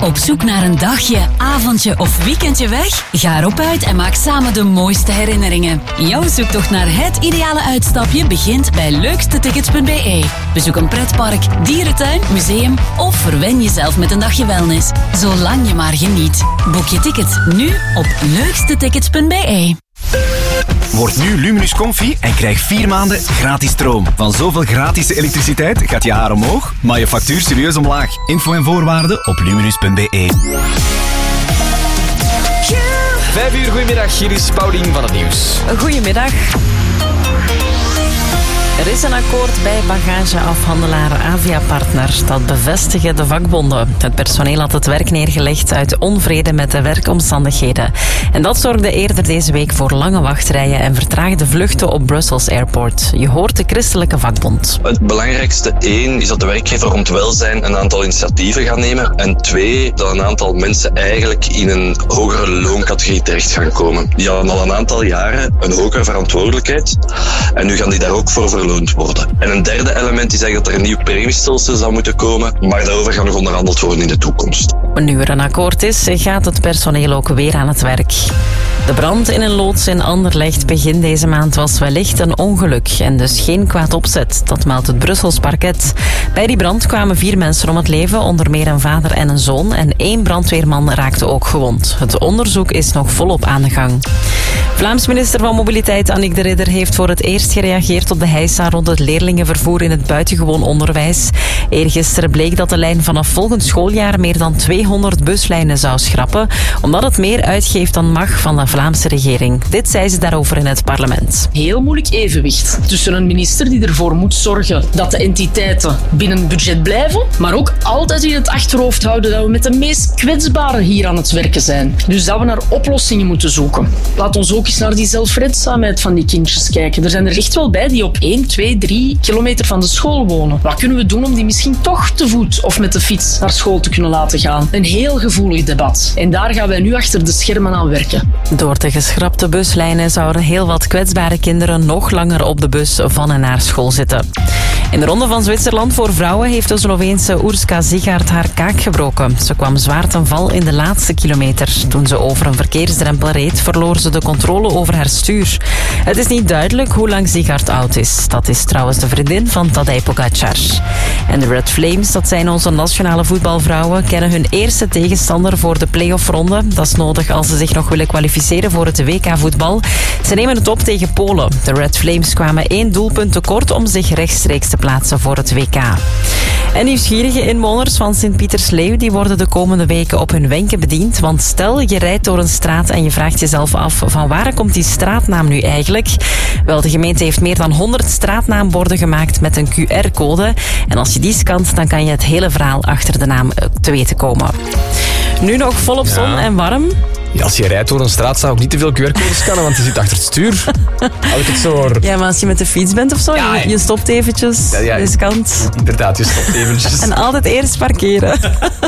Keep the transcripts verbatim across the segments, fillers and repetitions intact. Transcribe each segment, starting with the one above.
Op zoek naar een dagje, avondje of weekendje weg? Ga erop uit en maak samen de mooiste herinneringen. Jouw zoektocht naar het ideale uitstapje begint bij leukste tickets punt b e. Bezoek een pretpark, dierentuin, museum of verwen jezelf met een dagje wellness. Zolang je maar geniet. Boek je ticket nu op leukste tickets punt b e. Word nu Luminus Comfy en krijg vier maanden gratis stroom. Van zoveel gratis elektriciteit gaat je haar omhoog, maar je factuur serieus omlaag. Info en voorwaarden op luminus punt b e. Vijf uur, goedemiddag. Hier is Paulien van het Nieuws. Goedemiddag. Er is een akkoord bij bagageafhandelaar Avia Partner. Dat bevestigen de vakbonden. Het personeel had het werk neergelegd uit onvrede met de werkomstandigheden. En dat zorgde eerder deze week voor lange wachtrijen en vertraagde vluchten op Brussels Airport. Je hoort de christelijke vakbond. Het belangrijkste, één, is dat de werkgever rond welzijn een aantal initiatieven gaat nemen. En twee, dat een aantal mensen eigenlijk in een hogere looncategorie terecht gaan komen. Die hadden al een aantal jaren een hogere verantwoordelijkheid. En nu gaan die daar ook voor verloond worden. En een derde element is eigenlijk dat er een nieuw premiestelsel zou moeten komen, maar daarover gaat nog onderhandeld worden in de toekomst. Nu er een akkoord is, gaat het personeel ook weer aan het werk. De brand in een loods in Anderlecht begin deze maand was wellicht een ongeluk en dus geen kwaad opzet. Dat meldt het Brussels parket. Bij die brand kwamen vier mensen om het leven, onder meer een vader en een zoon, en één brandweerman raakte ook gewond. Het onderzoek is nog volop aan de gang. Vlaams minister van Mobiliteit Annick de Ridder heeft voor het eerst gereageerd op de heisa rond het leerlingenvervoer in het buitengewoon onderwijs. Eergisteren bleek dat de lijn vanaf volgend schooljaar meer dan tweehonderd buslijnen zou schrappen, omdat het meer uitgeeft dan mag van de Vlaamse regering. Dit zei ze daarover in het parlement. Heel moeilijk evenwicht tussen een minister die ervoor moet zorgen dat de entiteiten binnen het budget blijven, maar ook altijd in het achterhoofd houden dat we met de meest kwetsbaren hier aan het werken zijn. Dus dat we naar oplossingen moeten zoeken. Laat ons ook eens naar die zelfredzaamheid van die kindjes kijken. Er zijn er echt wel bij die op één, twee, drie kilometer van de school wonen. Wat kunnen we doen om die misschien toch te voet of met de fiets naar school te kunnen laten gaan? Een heel gevoelig debat. En daar gaan wij nu achter de schermen aan werken. Door de geschrapte buslijnen zouden heel wat kwetsbare kinderen nog langer op de bus van en naar school zitten. In de Ronde van Zwitserland voor vrouwen heeft de Sloveense Urška Ziegart haar kaak gebroken. Ze kwam zwaar ten val in de laatste kilometer. Toen ze over een verkeersdrempel reed, verloor ze de controle over haar stuur. Het is niet duidelijk hoe lang Ziegart oud is. Dat is trouwens de vriendin van Tadej Pogacar. En de Red Flames, dat zijn onze nationale voetbalvrouwen, kennen hun eerste tegenstander voor de play-off-ronde. Dat is nodig als ze zich nog willen kwalificeren voor het W K-voetbal. Ze nemen het op tegen Polen. De Red Flames kwamen één doelpunt tekort om zich rechtstreeks te plaatsen voor het W K. En nieuwsgierige inwoners van Sint-Pietersleeuw die worden de komende weken op hun wenken bediend. Want stel, je rijdt door een straat en je vraagt jezelf af van waar komt die straatnaam nu eigenlijk? Wel, de gemeente heeft meer dan honderd straatnaamborden gemaakt met een Q R-code. En als je die scant, dan kan je het hele verhaal achter de naam te weten komen. Nu nog volop zon ja. en warm. Ja, als je rijdt door een straat zou ik niet te veel Q R-codes scannen, want je zit achter het stuur. Had ik het zo hoor. Ja, maar als je met de fiets bent of zo, ja, je, je stopt eventjes, ja, ja, je scant. Inderdaad, je stopt eventjes. En altijd eerst parkeren.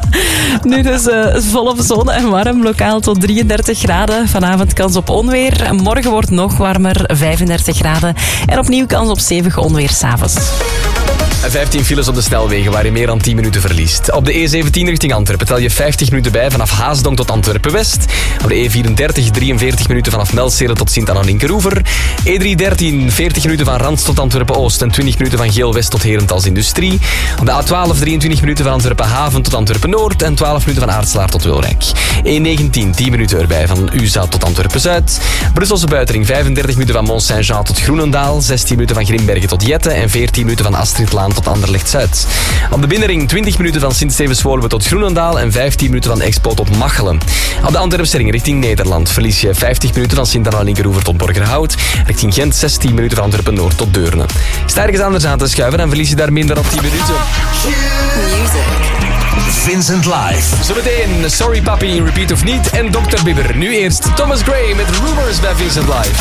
Nu dus uh, volop zon en warm, lokaal tot drieëndertig graden. Vanavond kans op onweer. Morgen wordt nog warmer, vijfendertig graden. En opnieuw kans op stevig onweer 's avonds. vijftien files op de snelwegen waar je meer dan tien minuten verliest. Op de E zeventien richting Antwerpen tel je vijftig minuten bij vanaf Haasdonk tot Antwerpen-West. Op de E vierendertig drieënveertig minuten vanaf Melseele tot Sint-Anna-Linkeroever. E driehonderdertien veertig minuten van Rans tot Antwerpen-Oost en twintig minuten van Geel-West tot Herentals Industrie. Op de A twaalf drieëntwintig minuten van Antwerpen-Haven tot Antwerpen-Noord en twaalf minuten van Aartslaar tot Wilrijk. E negentien tien minuten erbij van U Z A tot Antwerpen-Zuid. Brusselse Buitering vijfendertig minuten van Mont-Saint-Jean tot Groenendaal. zestien minuten van Grimbergen tot Jette en veertien minuten van Astridlaan tot Anderlecht-Zuid. Op de binnenring twintig minuten van Sint-Stevens-Woluwe tot Groenendaal en vijftien minuten van Expo tot Machelen. Op de Antwerpse ring richting Nederland verlies je vijftig minuten van Sint-Anna-Linkeroever tot Borgerhout. Richting Gent zestien minuten van Antwerpen-Noord tot Deurne. Sta ergens anders aan te schuiven en verlies je daar minder dan tien minuten. Vincent Live. Zometeen Sorry Papi, Repeat of Niet en dokter Bieber. Nu eerst Thomas Gray met Rumors bij Vincent Live.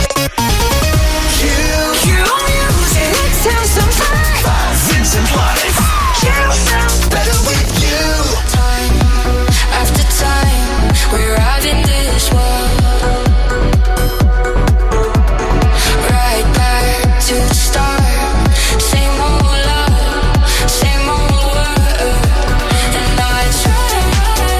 Vincent Live. Better with you. Time after time, we're out in this world. Right back to the start. Same old love, same old world. And I try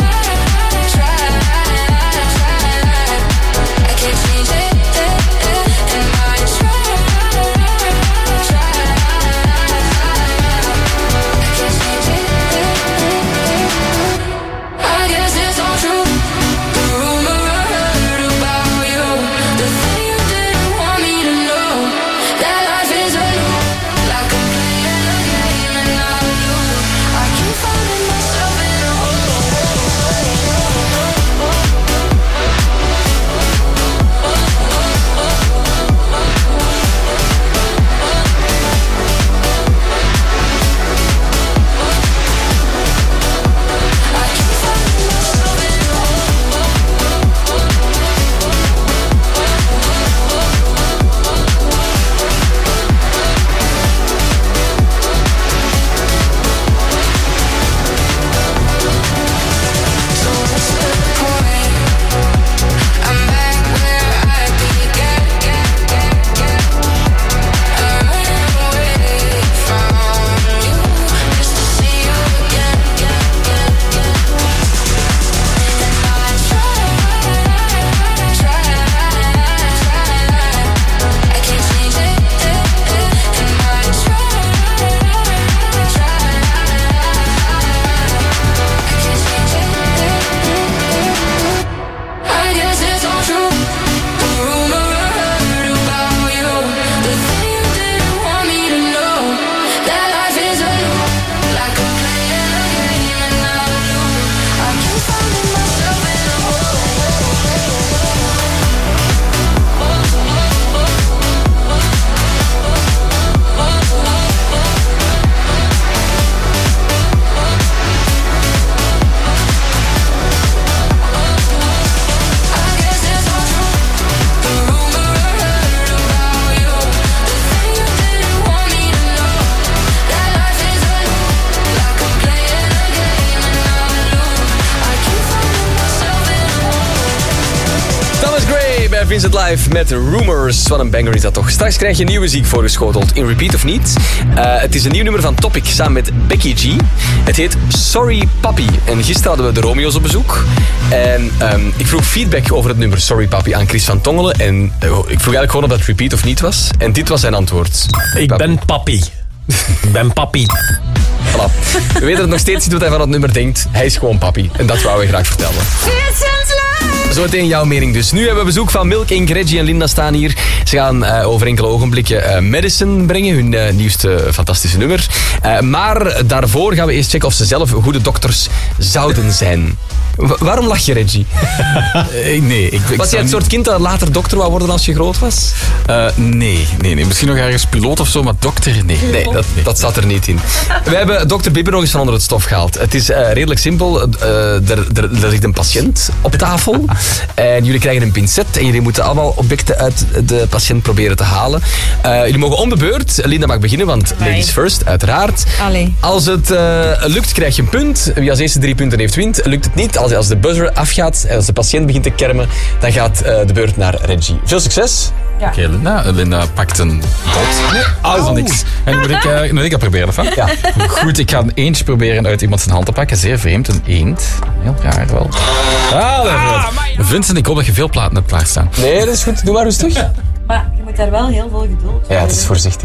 Vincent Live met Rumors. Wat een banger is dat toch. Straks krijg je nieuwe muziek voorgeschoteld. In repeat of niet. Uh, het is een nieuw nummer van Topic samen met Becky G. Het heet Sorry Papi. En gisteren hadden we de Romeo's op bezoek. En um, ik vroeg feedback over het nummer Sorry Papi aan Chris van Tongelen. En uh, ik vroeg eigenlijk gewoon of dat repeat of niet was. En dit was zijn antwoord. Ik papi. ben papi. Ik ben papi. Voilà. We weten het nog steeds niet wat hij van het nummer denkt. Hij is gewoon papi. En dat wou we graag vertellen. Zometeen jouw mening dus. Nu hebben we bezoek van Milk Inc. Reggie en Linda staan hier. Ze gaan uh, over enkele ogenblikken uh, Medicine brengen. Hun uh, nieuwste fantastische nummer. Uh, maar daarvoor gaan we eerst checken of ze zelf goede dokters zouden zijn. W- waarom lach je, Reggie? uh, nee. Ik, ik was jij het soort kind dat later dokter wou worden als je groot was? Uh, nee, nee, nee. Misschien nog ergens piloot of zo, maar dokter, nee. Nee, dat, nee. dat zat er niet in. We hebben dokter Bibber nog eens van onder het stof gehaald. Het is uh, redelijk simpel. Uh, er, er, er ligt een patiënt op tafel. En jullie krijgen een pincet. En jullie moeten allemaal objecten uit de patiënt proberen te halen. Uh, jullie mogen om de beurt. Linda mag beginnen, want ladies first, uiteraard. Allee. Als het uh, lukt, krijg je een punt. Wie als eerste drie punten heeft, wint. Lukt het niet, als, als de buzzer afgaat en als de patiënt begint te kermen, dan gaat uh, de beurt naar Reggie. Veel succes. Ja. Oké, okay, Linda. Linda pakt een bot. Nee, oh. Dat is niks. En moet ik, uh, moet ik dat proberen, of wat? Ja. Goed, ik ga een eentje proberen uit iemand zijn hand te pakken. Zeer vreemd, een eend. Heel raar wel. Ah, ah Vincent, ik hoop dat je veel platen hebt klaarstaan. Nee, dat is goed. Doe maar rustig. Ja. Maar je moet daar wel heel veel geduld voor. Ja, het is voorzichtig.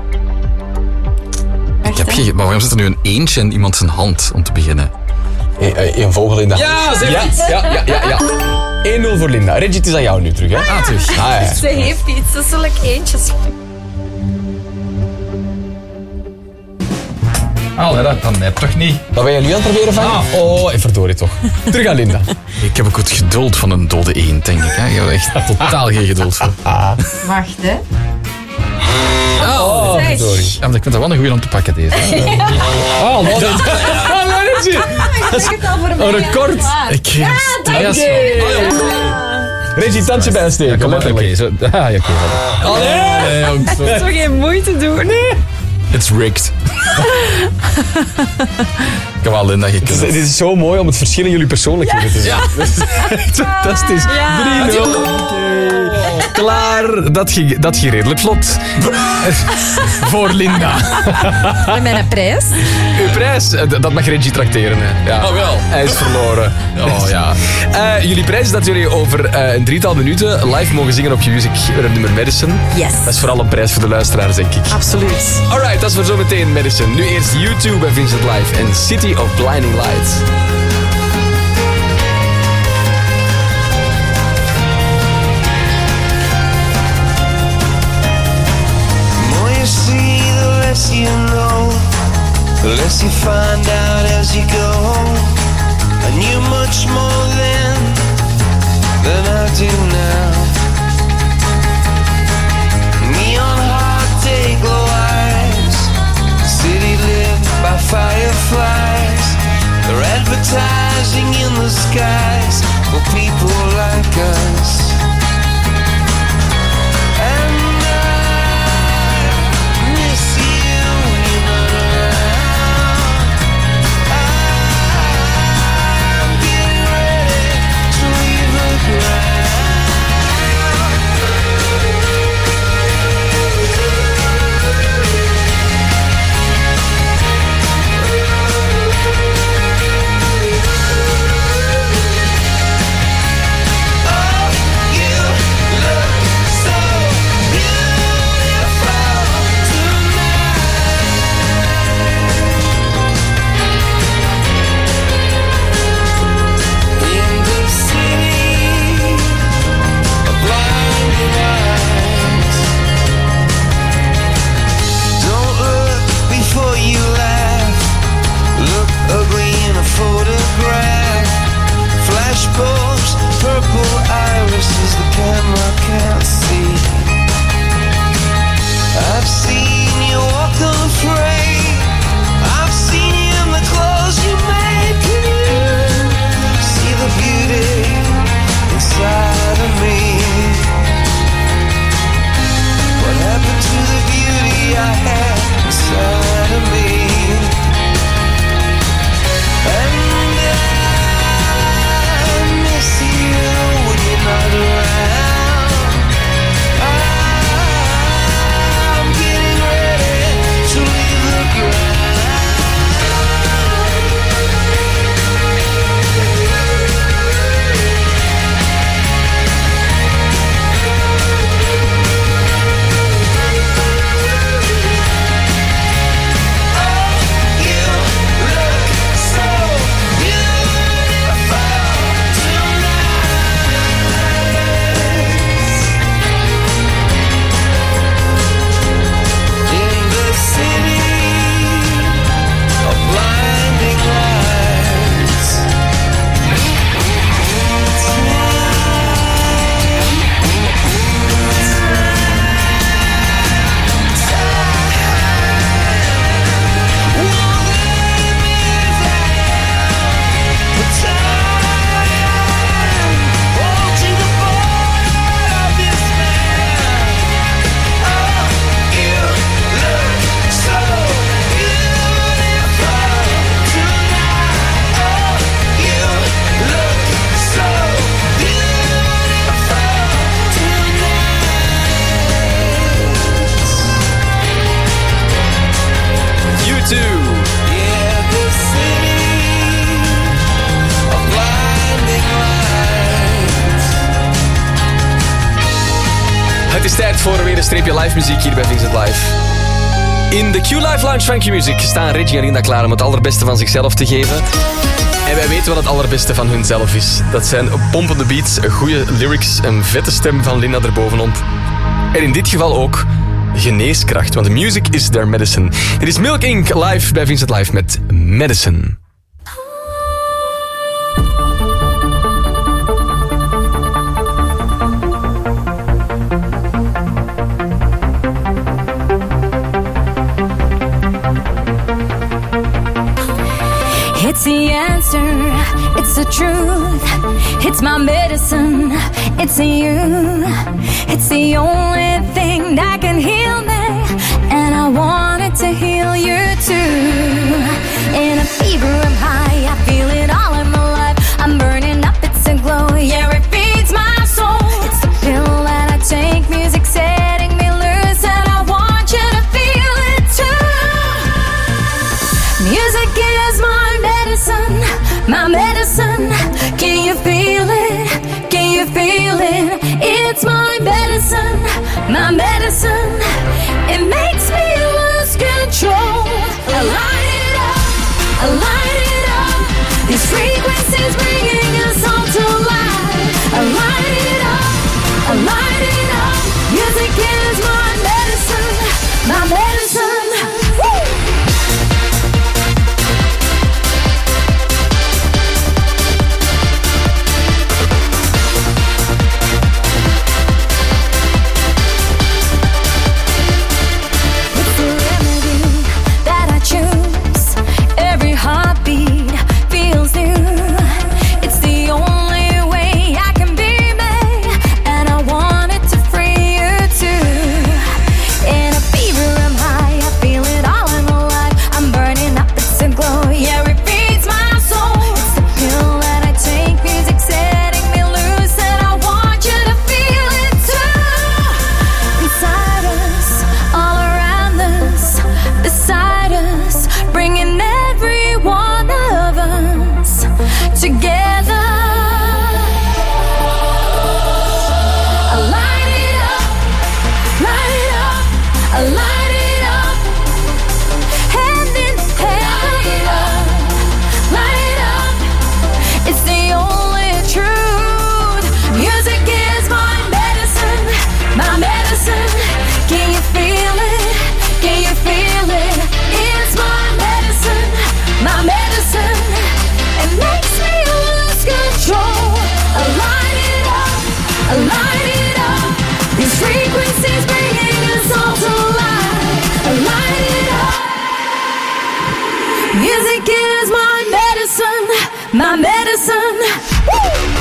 Ik heb geen... Maar waarom zit er nu een eendje in iemand zijn hand, om te beginnen? Een, een vogel in de hand. Ja, zeg ja, ja, ja, ja, ja. één nul voor Linda. Reggie, het is aan jou nu terug, hè? Ah, terug. Ah, ja. Ze heeft iets, dat zal ik eentjes... Oh, dat, dat net toch niet. Wat ben je nu aan het proberen van? Ah. Oh, verdorie toch. Terug aan Linda. Ik heb ook het geduld van een dode eend, denk ik. Hè? Ik heb er echt totaal geen geduld voor. Wacht, hè. Oh, oh verdorie. Ja, maar ik vind dat wel een goeie om te pakken, deze. Hè? Ja. Oh, dat... Reggie. Oh, een record. Ik kreeg ja, stress. Reggie, tandje bijsteken. Ja, oké. Okay, zo. Ah, ja, oké. Okay, nee, nee, dat is toch geen moeite doen? Nee. It's rigged. Kom aan, Linda, je kunt het. Dit is zo mooi om het verschil in jullie persoonlijkheden ja. te zien. Ja. Dat is echt fantastisch. Ja. drie nul. Okay. Klaar. Dat ging, dat ging redelijk vlot. Voor Linda. En mijn prijs? Uw prijs, dat mag Reggie trakteren. Hè. Ja. Oh wel. Hij is verloren. Oh ja. Uh, jullie prijs is dat jullie over uh, een drietal minuten live mogen zingen op je music het nummer Medicine. Yes. Dat is vooral een prijs voor de luisteraars, denk ik. Absoluut. Alright, dat is voor zometeen Medicine. Nu eerst YouTube bij Vincent Live en City of Blinding Lights. Less you know, the less you find out as you go. I knew much more then than I do now. Neon heart day glow eyes, city lit by fireflies. They're advertising in the skies for people like us. two. Yeah, the city of blinding lights. Het is tijd voor weer een streepje live muziek hier bij Vincent Live. In de Q-Live Lounge van Q-Music staan Reggie en Linda klaar om het allerbeste van zichzelf te geven. En wij weten wat het allerbeste van hunzelf is. Dat zijn pompende beats, goede lyrics, een vette stem van Linda erbovenop. En in dit geval ook geneeskracht, want music is their medicine. Dit is Milk Incorporated live bij Vincent Live met Medicine. It's the answer, it's the truth. It's my medicine, it's you. It's the only thing that can heal me, and I want it to heal you too. In a fever I'm high, I feel it all in my life. I'm burning up, it's a glow, yeah, it feeds my soul. It's the pill that I take, music setting me loose, and I want you to feel it too. Music is my medicine, my medicine. Can you feel it? Can you feel it? It's my medicine, my medicine. It makes me lose control. I light it up, I light it up. These frequencies bringing us all to life. I light it up, I light it up. Music is my medicine, my medicine. Woo! Heartbeat feels new. It's the only way I can be me, and I want it to free you too. In a fever I'm high, I feel it all in my life. I'm burning up, it's a glow, yeah, it feeds my soul. It's the pill that I take, music setting me loose, and I want you to feel it too. Inside us, all around us, beside us, bringing every one of us together. I light it up, light it up, I light it up, hand in hand, light it up, light it up. It's the only truth. Music is my medicine, my medicine. Can you feel it? Can you feel it? It's my medicine, my medicine. It makes me lose control. I light it up, I light it up. These frequencies bringing us all to life. I light it up. Music is my medicine, my medicine. Woo!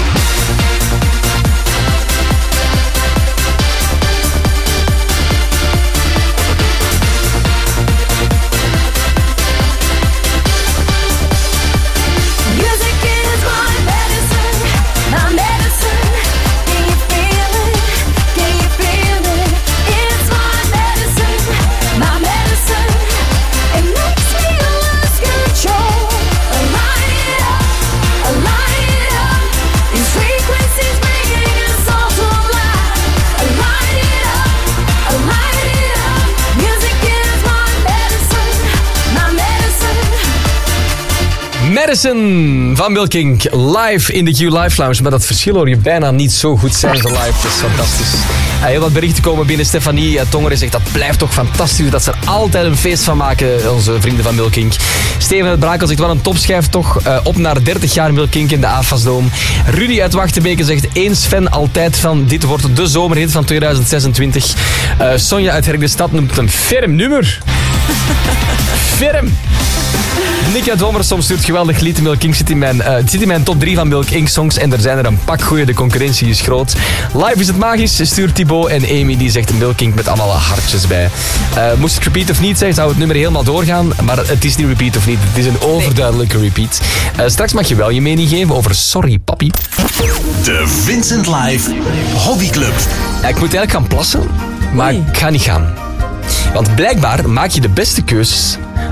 Madison van Milk Incorporated live in de Q Live Lounge. Maar dat verschil hoor je bijna niet zo goed zijn ze live. Dat is fantastisch. Ja, heel wat berichten komen binnen. Stefanie Tongeren zegt dat blijft toch fantastisch. Dat ze er altijd een feest van maken, onze vrienden van Milk Incorporated. Steven uit Brakel zegt wat een topschijf toch. Uh, op naar dertig jaar Milk Incorporated in de A F A S-doom. Rudy uit Wachtenbeke zegt eens fan, altijd van. Dit wordt de zomerhit van tweeduizend zesentwintig. Uh, Sonja uit Herk de Stad noemt het een ferm nummer. Ferm. Nick uit Wommersom stuurt geweldig lied. Milk Inc. zit in mijn, uh, zit in mijn top drie van Milk Inc. songs. En er zijn er een pak goeie. De concurrentie is groot. Live is het magisch, stuurt Thibaut. En Amy die zegt Milk Inc. met allemaal hartjes bij. Uh, moest ik repeat of niet zijn, zou het nummer helemaal doorgaan. Maar het is niet repeat of niet. Het is een overduidelijke repeat. Uh, straks mag je wel je mening geven over Sorry Papi. De Vincent Live Hobbyclub. Ja, ik moet eigenlijk gaan plassen. Maar Oei. ik ga niet gaan. Want blijkbaar maak je de beste keuzes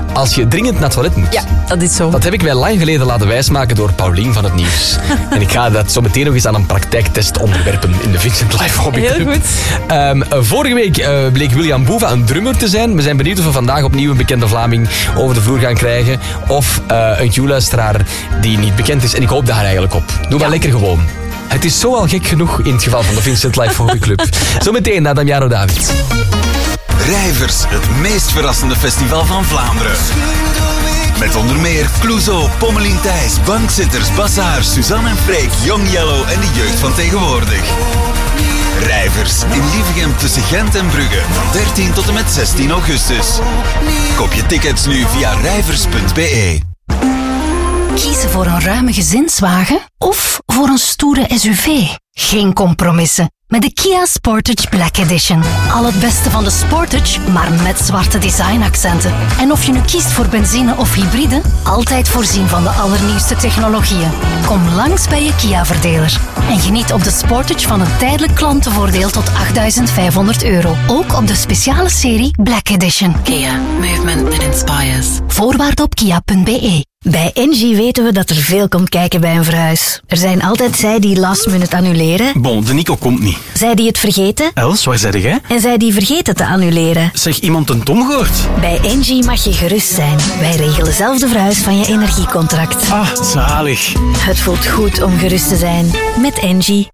als je dringend naar het toilet moet. Ja, dat is zo. Dat heb ik mij lang geleden laten wijsmaken door Paulien van het Nieuws. En ik ga dat zo meteen nog eens aan een praktijktest onderwerpen in de Vincent Live Hobby Club. Heel goed. Um, vorige week uh, bleek William Boeva een drummer te zijn. We zijn benieuwd of we vandaag opnieuw een bekende Vlaming over de vloer gaan krijgen. Of uh, een Q-luisteraar die niet bekend is. En ik hoop daar eigenlijk op. Doe maar lekker gewoon. Het is zo al gek genoeg in het geval van de Vincent Live Hobby Club. Zometeen naar Damiano David. Rijvers, het meest verrassende festival van Vlaanderen. Met onder meer Clouseau, Pommelien Thijs, Bankzitters, Bassaar, Suzanne en Freek, Young Yellow en de jeugd van tegenwoordig. Rijvers in Lievegem tussen Gent en Brugge van dertien tot en met zestien augustus. Koop je tickets nu via rijvers punt b e. Kiezen voor een ruime gezinswagen of voor een stoere S U V? Geen compromissen. Met de Kia Sportage Black Edition. Al het beste van de Sportage, maar met zwarte designaccenten. En of je nu kiest voor benzine of hybride, altijd voorzien van de allernieuwste technologieën. Kom langs bij je Kia-verdeler. En geniet op de Sportage van een tijdelijk klantenvoordeel tot achtduizend vijfhonderd euro. Ook op de speciale serie Black Edition. Kia, movement that inspires. Voorwaarden op kia punt b e. Bij Engie weten we dat er veel komt kijken bij een verhuis. Er zijn altijd zij die last minute annuleren. Bon, de Nico komt niet. Zij die het vergeten. Els, waar zeg jij? En zij die vergeten te annuleren. Zeg, iemand een Tom gehoord? Bij Engie mag je gerust zijn. Wij regelen zelf de verhuis van je energiecontract. Ah, zalig. Het voelt goed om gerust te zijn. Met Engie.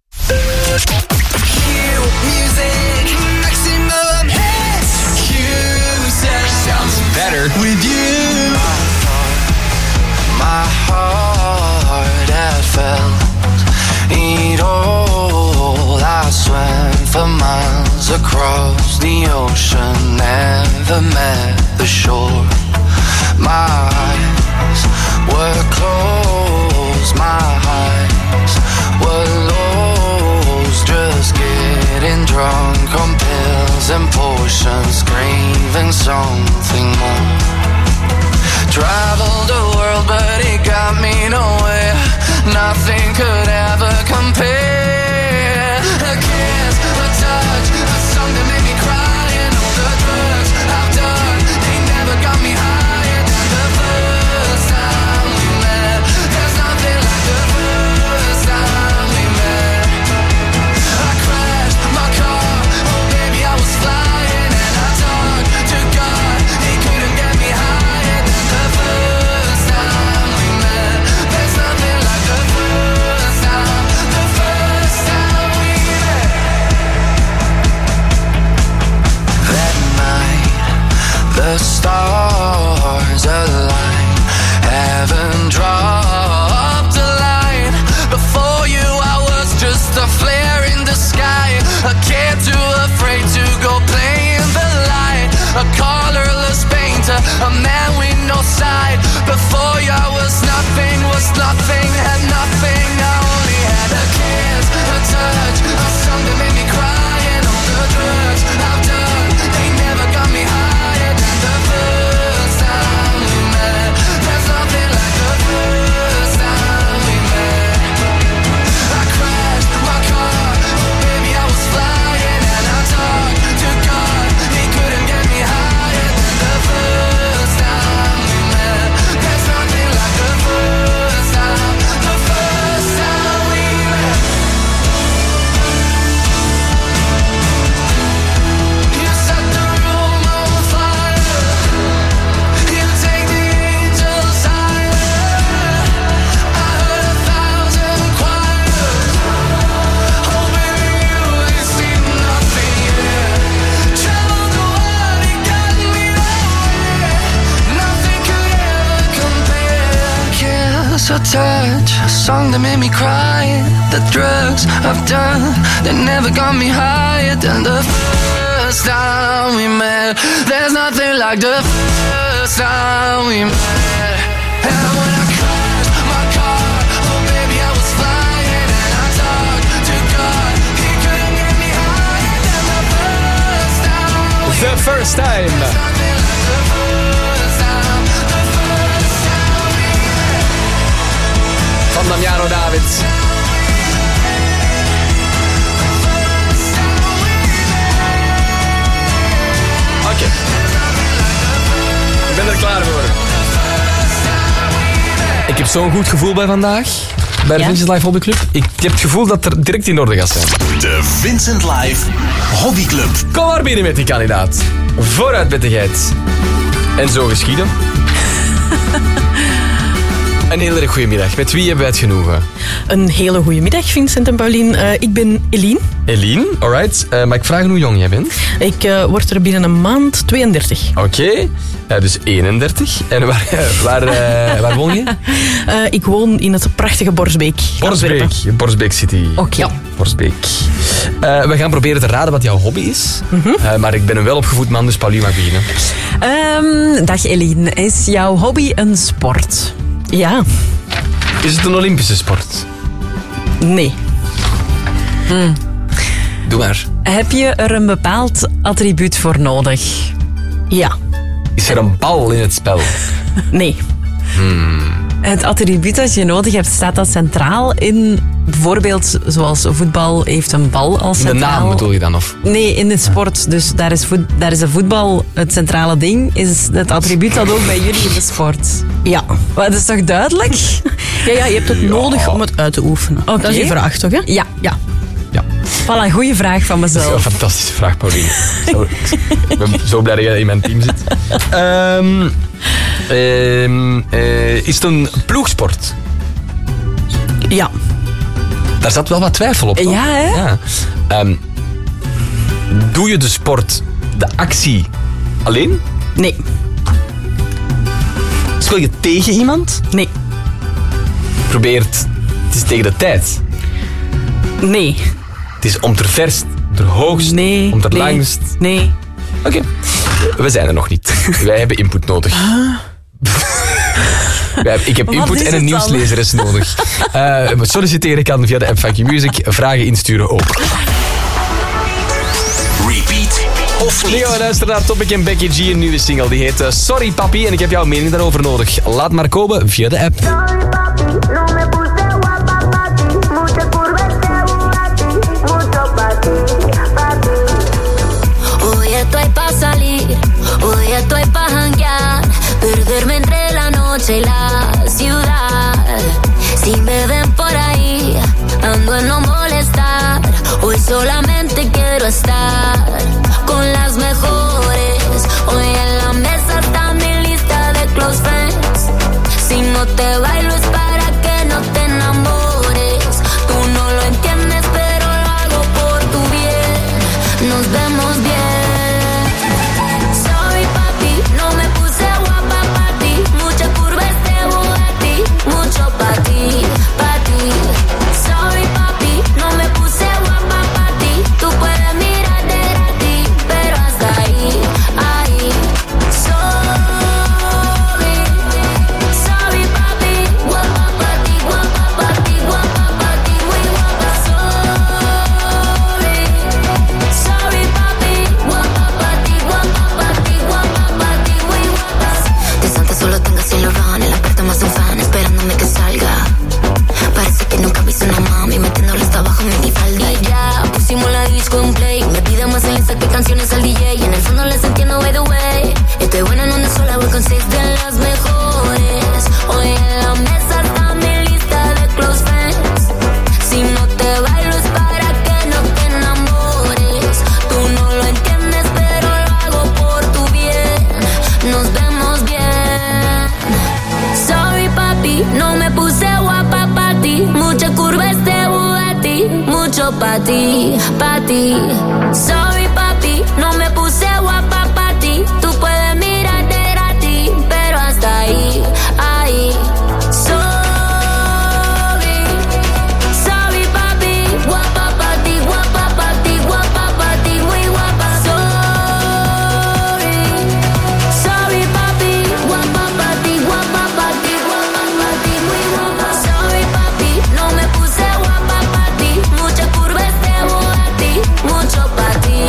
Sounds better with you. My heart had felt it all. I swam for miles across the ocean, never met the shore. My eyes were closed, my eyes were lost, just getting drunk on pills and potions, craving something more. Traveled the world, but it got me nowhere. Nothing could ever compare. A kiss, a touch, a song that made me cry, and all the drugs I've done, they never got me higher than the first time we met. There's nothing like the first time we met. I crashed my car, oh baby I was flying, and I talked to God, he couldn't get me higher than the first time we met. There's nothing like the first time, the first time we met. That night, the stars aligned, heaven dropped a line. Before you I was just a flare in the sky, a kid too afraid to go play in the light, a colorless painter, a man with no side. Before you I was nothing, was nothing, had nothing. I only had a kiss, a touch, a song that made me cry, and all the drugs I've done, they never got me higher than the first time we met. There's nothing like the first time we met. I crashed my car, oh baby I was flying, and I talked to God, he couldn't get me higher than the first time we met. There's nothing like the first time, the first time we met. You set the room on fire, you take the angels higher. I heard a thousand choirs, oh baby you ain't seen nothing yet. Traveled the world, it got me nowhere. Nothing could ever compare. Kiss or touch, a song that made me cry. The drugs I've done, they never got me higher than the first time we met. There's nothing like the first time we met. And when I crashed my car, oh baby I was flying, and I talked to God, he couldn't get me higher than the first time we The First Time. Nothing like the first time, the first time we met. Van Damiano David. Oké. Ik ben er klaar voor. Ik heb zo'n goed gevoel bij vandaag. Bij de Ja? Vincent Live Hobby Club. Ik heb het gevoel dat er direct in orde gaat zijn. De Vincent Live Hobby Club. Kom maar binnen met die kandidaat. Vooruit met de geit. En zo geschieden. Een hele erg goede middag. Met wie hebben wij het genoegen? Een hele goede middag, Vincent en Paulien. Uh, ik ben Eline. Eline, alright. Uh, mag ik vragen hoe jong jij bent? Ik uh, word er binnen een maand tweeëndertig. Oké, okay. uh, dus eenendertig. En waar, uh, waar, uh, waar woon je? Uh, ik woon in het prachtige Borsbeek. Borsbeek, Borsbeek City. Oké. Okay. Ja. Borsbeek. Uh, we gaan proberen te raden wat jouw hobby is. Mm-hmm. Uh, maar ik ben een welopgevoed man, dus Pauline mag beginnen. Um, dag Eline. Is jouw hobby een sport? Ja. Is het een Olympische sport? Nee. Hmm. Doe maar. Heb je er een bepaald attribuut voor nodig? Ja. Is er een bal in het spel? Nee. Hmm. Het attribuut dat je nodig hebt, staat dat centraal in... Bijvoorbeeld, zoals voetbal heeft een bal als centraal... De naam bedoel je dan? Of? Nee, in de sport. Dus daar is, voet, daar is de voetbal het centrale ding. Is het attribuut dat ook bij jullie in de sport? Ja. Maar dat is toch duidelijk? Ja, ja, je hebt het ja. nodig om het uit te oefenen. Okay. Dat is je vraag, toch? Hè? Ja. Ja. Ja. Voilà, een goede vraag van mezelf. Dat is een fantastische vraag, Pauline. Zo, ik ben zo blij dat jij in mijn team zit. Um, um, uh, is het een ploegsport? Ja. Daar zat wel wat twijfel op. Toch? Ja, hè? Ja. Um, doe je de sport, de actie, alleen? Nee. Speel je tegen iemand? Nee. Probeert, het is tegen de tijd? Nee. Het is om ter verst, om ter hoogst, nee, om ter nee, langst? Nee. Oké. Okay. We zijn er nog niet. Wij hebben input nodig. Ik heb input en een nieuwslezeres nodig. Uh, solliciteren kan via de app Funky Music. Vragen insturen ook. Repeat of niet? Nu gaan we luisteren naar Topic en Becky G. Een nieuwe single. Die heet uh, Sorry Papi. En ik heb jouw mening daarover nodig. Laat maar komen via de app. Hoy estoy pa' salir, hoy estoy pa' janguear, perderme entre la noche y la ciudad. Si me ven por ahí, ando en no molestar. Hoy solamente quiero estar con las mejores. Hoy en la mesa está mi lista de close friends. Si no te bailo es para que no te enamores. Tú no lo entiendes, pero lo hago por tu bien. Nos vemos bien. Sorry papi, no me puse guapa pa' ti. Mucha curva este Bugatti, mucho pa' ti, pa' ti. Sorry papi, no me puse guapa pa' ti. Tú puedes mirar de gratis, pero hasta ahí, ahí. Sorry, sorry papi, guapa pa' ti, guapa pa' ti, guapa pa' ti, muy guapa. Sorry, sorry papi, guapa pa' ti, guapa pa' ti, guapa pa' ti, muy guapa. De Santa solo tengo cielo ron, en la puerta más un fan esperándome que salga. Parece que nunca viste una mami metiéndole hasta abajo en mi falda. Y ya pusimos la disco en play. Me pide más en Insta que canciones al D J. Y en el fondo les entiendo by the way. Estoy buena en una sola, voy con seis de las mejores. Hoy en la mesa está mi lista de close friends. Si no te bailo es para que no te enamores. Tú no lo entiendes, pero lo hago por tu bien. Nos vemos bien. Sorry papi, no me puse guapa pa' ti. Mucha curva este Bugatti, mucho pa' ti, pa' ti. Sorry papi, no me puse guapa pa' ti. Tú puedes mirar de gratis, pero hasta ahí, ahí. Sorry, sorry papi, guapa pa' ti, guapa pa' ti, guapa pa' ti, muy guapa. Sorry, sorry papi, guapa pa' ti, guapa pa' ti, guapa pa' ti, muy guapa. Sorry papi, no me puse guapa pa' ti. Mucha curva este Bugatti, mucho pa' ti,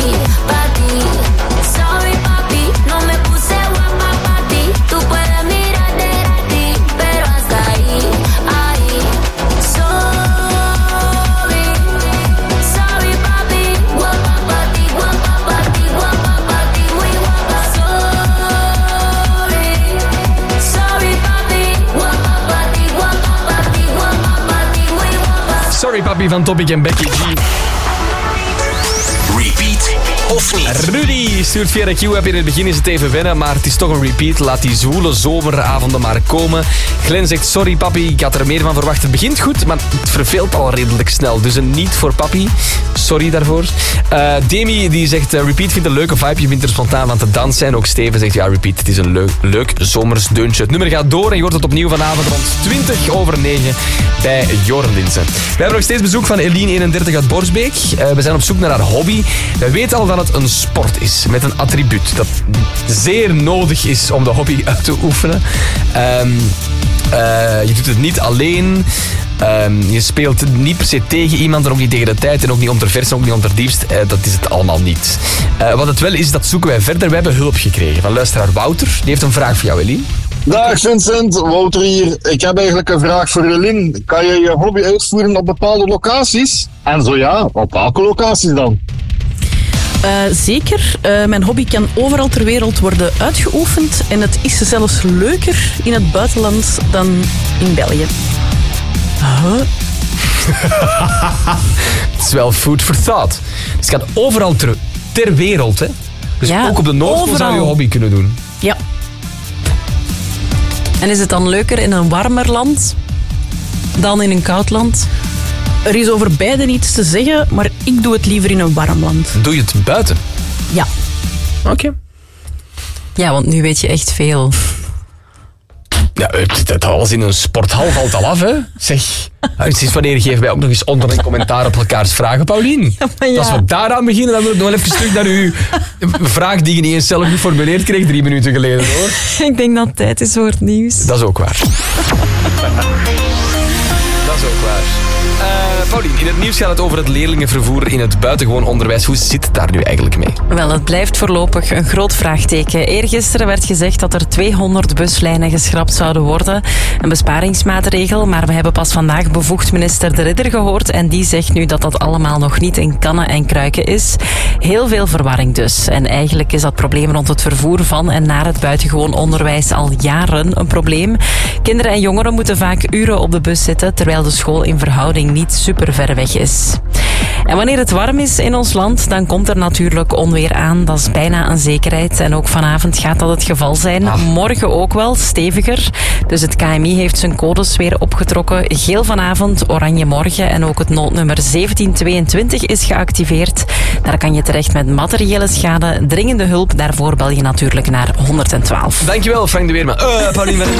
Sorry Papi van Topic en Becky G. Repeat of niet? Rudy stuurt via de Q-app. In het begin is het even wennen, maar het is toch een repeat. Laat die zwoele zomeravonden maar komen. Glenn zegt, sorry papi, ik had er meer van verwacht. Het begint goed, maar het verveelt al redelijk snel. Dus een niet voor papi. Sorry daarvoor. Uh, Demi die zegt, uh, repeat vindt een leuke vibe. Je vindt er spontaan van te dansen. En ook Steven zegt, ja repeat, het is een leuk, leuk zomers deuntje. Het nummer gaat door en je hoort het opnieuw vanavond rond twintig over negen bij Joren Linsen. We hebben nog steeds bezoek van Eline, eenendertig uit Borsbeek. Uh, we zijn op zoek naar haar hobby. We weten al dat het een sport is met een attribuut dat zeer nodig is om de hobby uit te oefenen. Um, uh, je doet het niet alleen. Um, je speelt niet per se tegen iemand en ook niet tegen de tijd en ook niet onder vers en ook niet onder diepst. Uh, dat is het allemaal niet. Uh, wat het wel is, dat zoeken wij verder. We hebben hulp gekregen van luisteraar Wouter. Die heeft een vraag voor jou, Eline. Dag Vincent, Wouter hier. Ik heb eigenlijk een vraag voor Eline. Kan je je hobby uitvoeren op bepaalde locaties? En zo ja, op welke locaties dan? Uh, zeker. Uh, mijn hobby kan overal ter wereld worden uitgeoefend. En het is zelfs leuker in het buitenland dan in België. Huh? Het is wel food for thought. Het gaat overal ter, ter wereld, hè? Dus ja, ook op de Noordpool zou je hobby kunnen doen. Ja. En is het dan leuker in een warmer land dan in een koud land? Er is over beide niets te zeggen, maar ik doe het liever in een warm land. Doe je het buiten? Ja. Oké. Okay. Ja, want nu weet je echt veel. Ja, het, het alles in een sporthal valt al af, hè? Zeg, sinds wanneer geven wij ook nog eens onder een commentaar op elkaars vragen, Paulien? Ja, ja. Als we daaraan beginnen, dan wil ik nog even terug naar uw vraag die je niet eens zelf geformuleerd kreeg drie minuten geleden, hoor. Ik denk dat het tijd is voor het nieuws. Dat is ook waar. Dat is ook waar. Uh, Paulien, in het nieuws gaat het over het leerlingenvervoer in het buitengewoon onderwijs. Hoe zit het daar nu eigenlijk mee? Wel, het blijft voorlopig een groot vraagteken. Eergisteren werd gezegd dat er tweehonderd buslijnen geschrapt zouden worden. Een besparingsmaatregel, maar we hebben pas vandaag bevoegd minister De Ridder gehoord en die zegt nu dat dat allemaal nog niet in kannen en kruiken is. Heel veel verwarring dus. En eigenlijk is dat probleem rond het vervoer van en naar het buitengewoon onderwijs al jaren een probleem. Kinderen en jongeren moeten vaak uren op de bus zitten, terwijl de school in verhouding niet super ver weg is. En wanneer het warm is in ons land, dan komt er natuurlijk onweer aan. Dat is bijna een zekerheid. En ook vanavond gaat dat het geval zijn. Ach. Morgen ook wel, steviger. Dus het K M I heeft zijn codes weer opgetrokken. Geel vanavond, oranje morgen. En ook het noodnummer zeventien tweeëntwintig is geactiveerd. Daar kan je terecht met materiële schade. Dringende hulp, daarvoor bel je natuurlijk naar honderdtwaalf. Dankjewel, Frank de Weerman. Uh, Pauline van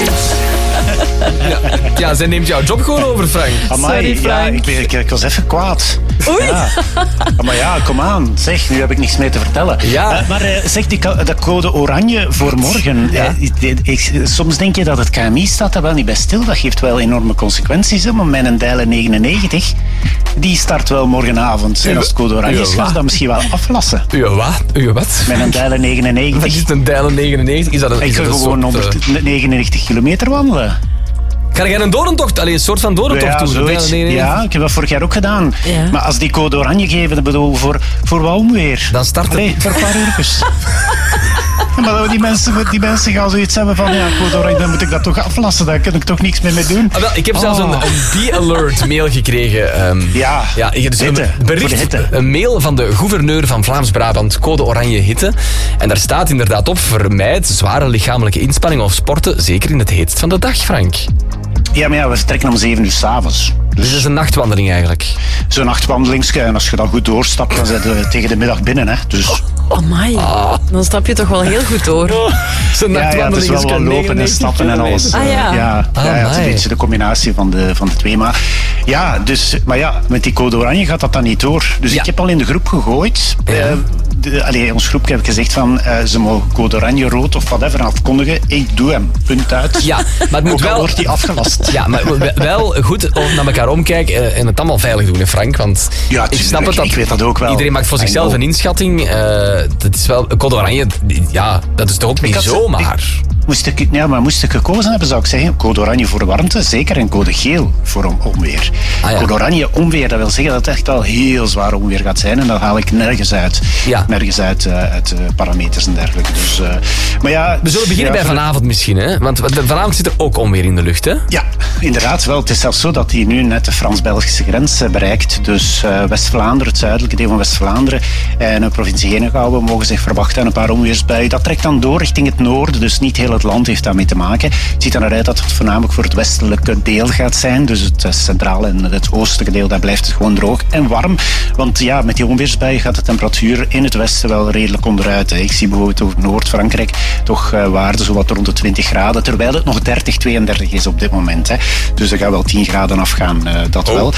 ja, ja, zij neemt jouw job gewoon over, Frank. Amai, Sorry, Frank. Ja, ik, ben, ik, ik was even kwaad. Oei. Ja. Maar ja, kom aan. Zeg, nu heb ik niks mee te vertellen. Ja. Uh, maar uh, zeg, die, dat code oranje voor morgen. Ja. Uh, ik, ik, soms denk je dat het K M I staat daar wel niet bij stil. Dat geeft wel enorme consequenties. Hè? Maar mijn Dijlen negenennegentig, die start wel morgenavond. En als het code oranje is, gaan ze dat misschien wel aflassen. Uw wat? Uw wat? Mijn Dijlen negenennegentig. Wat is een Dijlen negenennegentig? Is dat een, ik ga gewoon honderdnegenennegentig kilometer wandelen. Ga jij een dorentocht? Allee, een soort van dorentocht ja, doen? Zoiets. Ja, ik heb dat vorig jaar ook gedaan. Ja. Maar als die code oranje geven, dan bedoel voor, voor wat onweer? Dan start het. Allee, voor een paar uurtjes. Ja, maar die mensen, die mensen gaan zoiets hebben van, ja, code oranje, dan moet ik dat toch aflassen. Daar kan ik toch niks meer mee doen. Ah, wel, ik heb oh. zelfs een, een D-alert mail gekregen. Um, ja, ja dus hitte, een bericht, een mail van de gouverneur van Vlaams-Brabant, code oranje hitte. En daar staat inderdaad op, vermijd zware lichamelijke inspanning of sporten, zeker in het heetst van de dag, Frank. Ja, maar ja, we vertrekken om zeven uur s'avonds. Dus het is een nachtwandeling eigenlijk? Zo'n nachtwandeling, en als je dan goed doorstapt, dan zit je tegen de middag binnen. Hè. Dus... Oh my, ah. Dan stap je toch wel heel goed door. Oh. Zo'n ja, ja, het is wel wat lopen en stappen en alles. Ah, ja. Ja, ah, ja, ja, het is een beetje de combinatie van de, van de twee. Maar ja, dus, maar ja, met die code oranje gaat dat dan niet door. Dus ja. Ik heb al in de groep gegooid. Ja. Uh, de, allee, ons groep heb ik gezegd van, uh, ze mogen code oranje, rood of whatever afkondigen. Ik doe hem, punt uit. Ja, maar het moet ook wel... wordt die afgelast. Ja, maar wel goed naar elkaar omkijken en het allemaal veilig doen, hè Frank. Want ja, ik snap het dat, ik weet dat ook wel. Iedereen maakt voor zichzelf een inschatting. Uh, dat is wel, code oranje, ja, dat is toch ook niet had, zomaar. Ik, Moest ik, ja, maar moest ik gekozen hebben, zou ik zeggen code oranje voor warmte, zeker, en code geel voor onweer. Ah, ja. Code oranje onweer, dat wil zeggen dat het echt wel heel zwaar onweer gaat zijn en dat haal ik nergens uit. Ja. Nergens uit, uh, uit uh, parameters en dergelijke. Dus, uh, maar ja, we zullen beginnen ja, bij vanavond misschien, hè? Want vanavond zit er ook onweer in de lucht, hè? Ja, inderdaad wel. Het is zelfs zo dat hij nu net de Frans-Belgische grens uh, bereikt. Dus uh, West-Vlaanderen, het zuidelijke deel van West-Vlaanderen en de provincie Henegouwen mogen zich verwachten aan een paar onweersbuien. Dat trekt dan door richting het noorden, dus niet heel het land heeft daarmee te maken. Het ziet er naar uit dat het voornamelijk voor het westelijke deel gaat zijn. Dus het uh, centrale en het oostelijke deel, daar blijft het gewoon droog en warm. Want ja, met die onweersbuien gaat de temperatuur in het westen wel redelijk onderuit. Hè. Ik zie bijvoorbeeld over Noord-Frankrijk toch uh, waarden zo wat rond de twintig graden, terwijl het nog dertig, tweeëndertig is op dit moment. Hè. Dus er gaat wel tien graden afgaan, uh, dat oh. wel.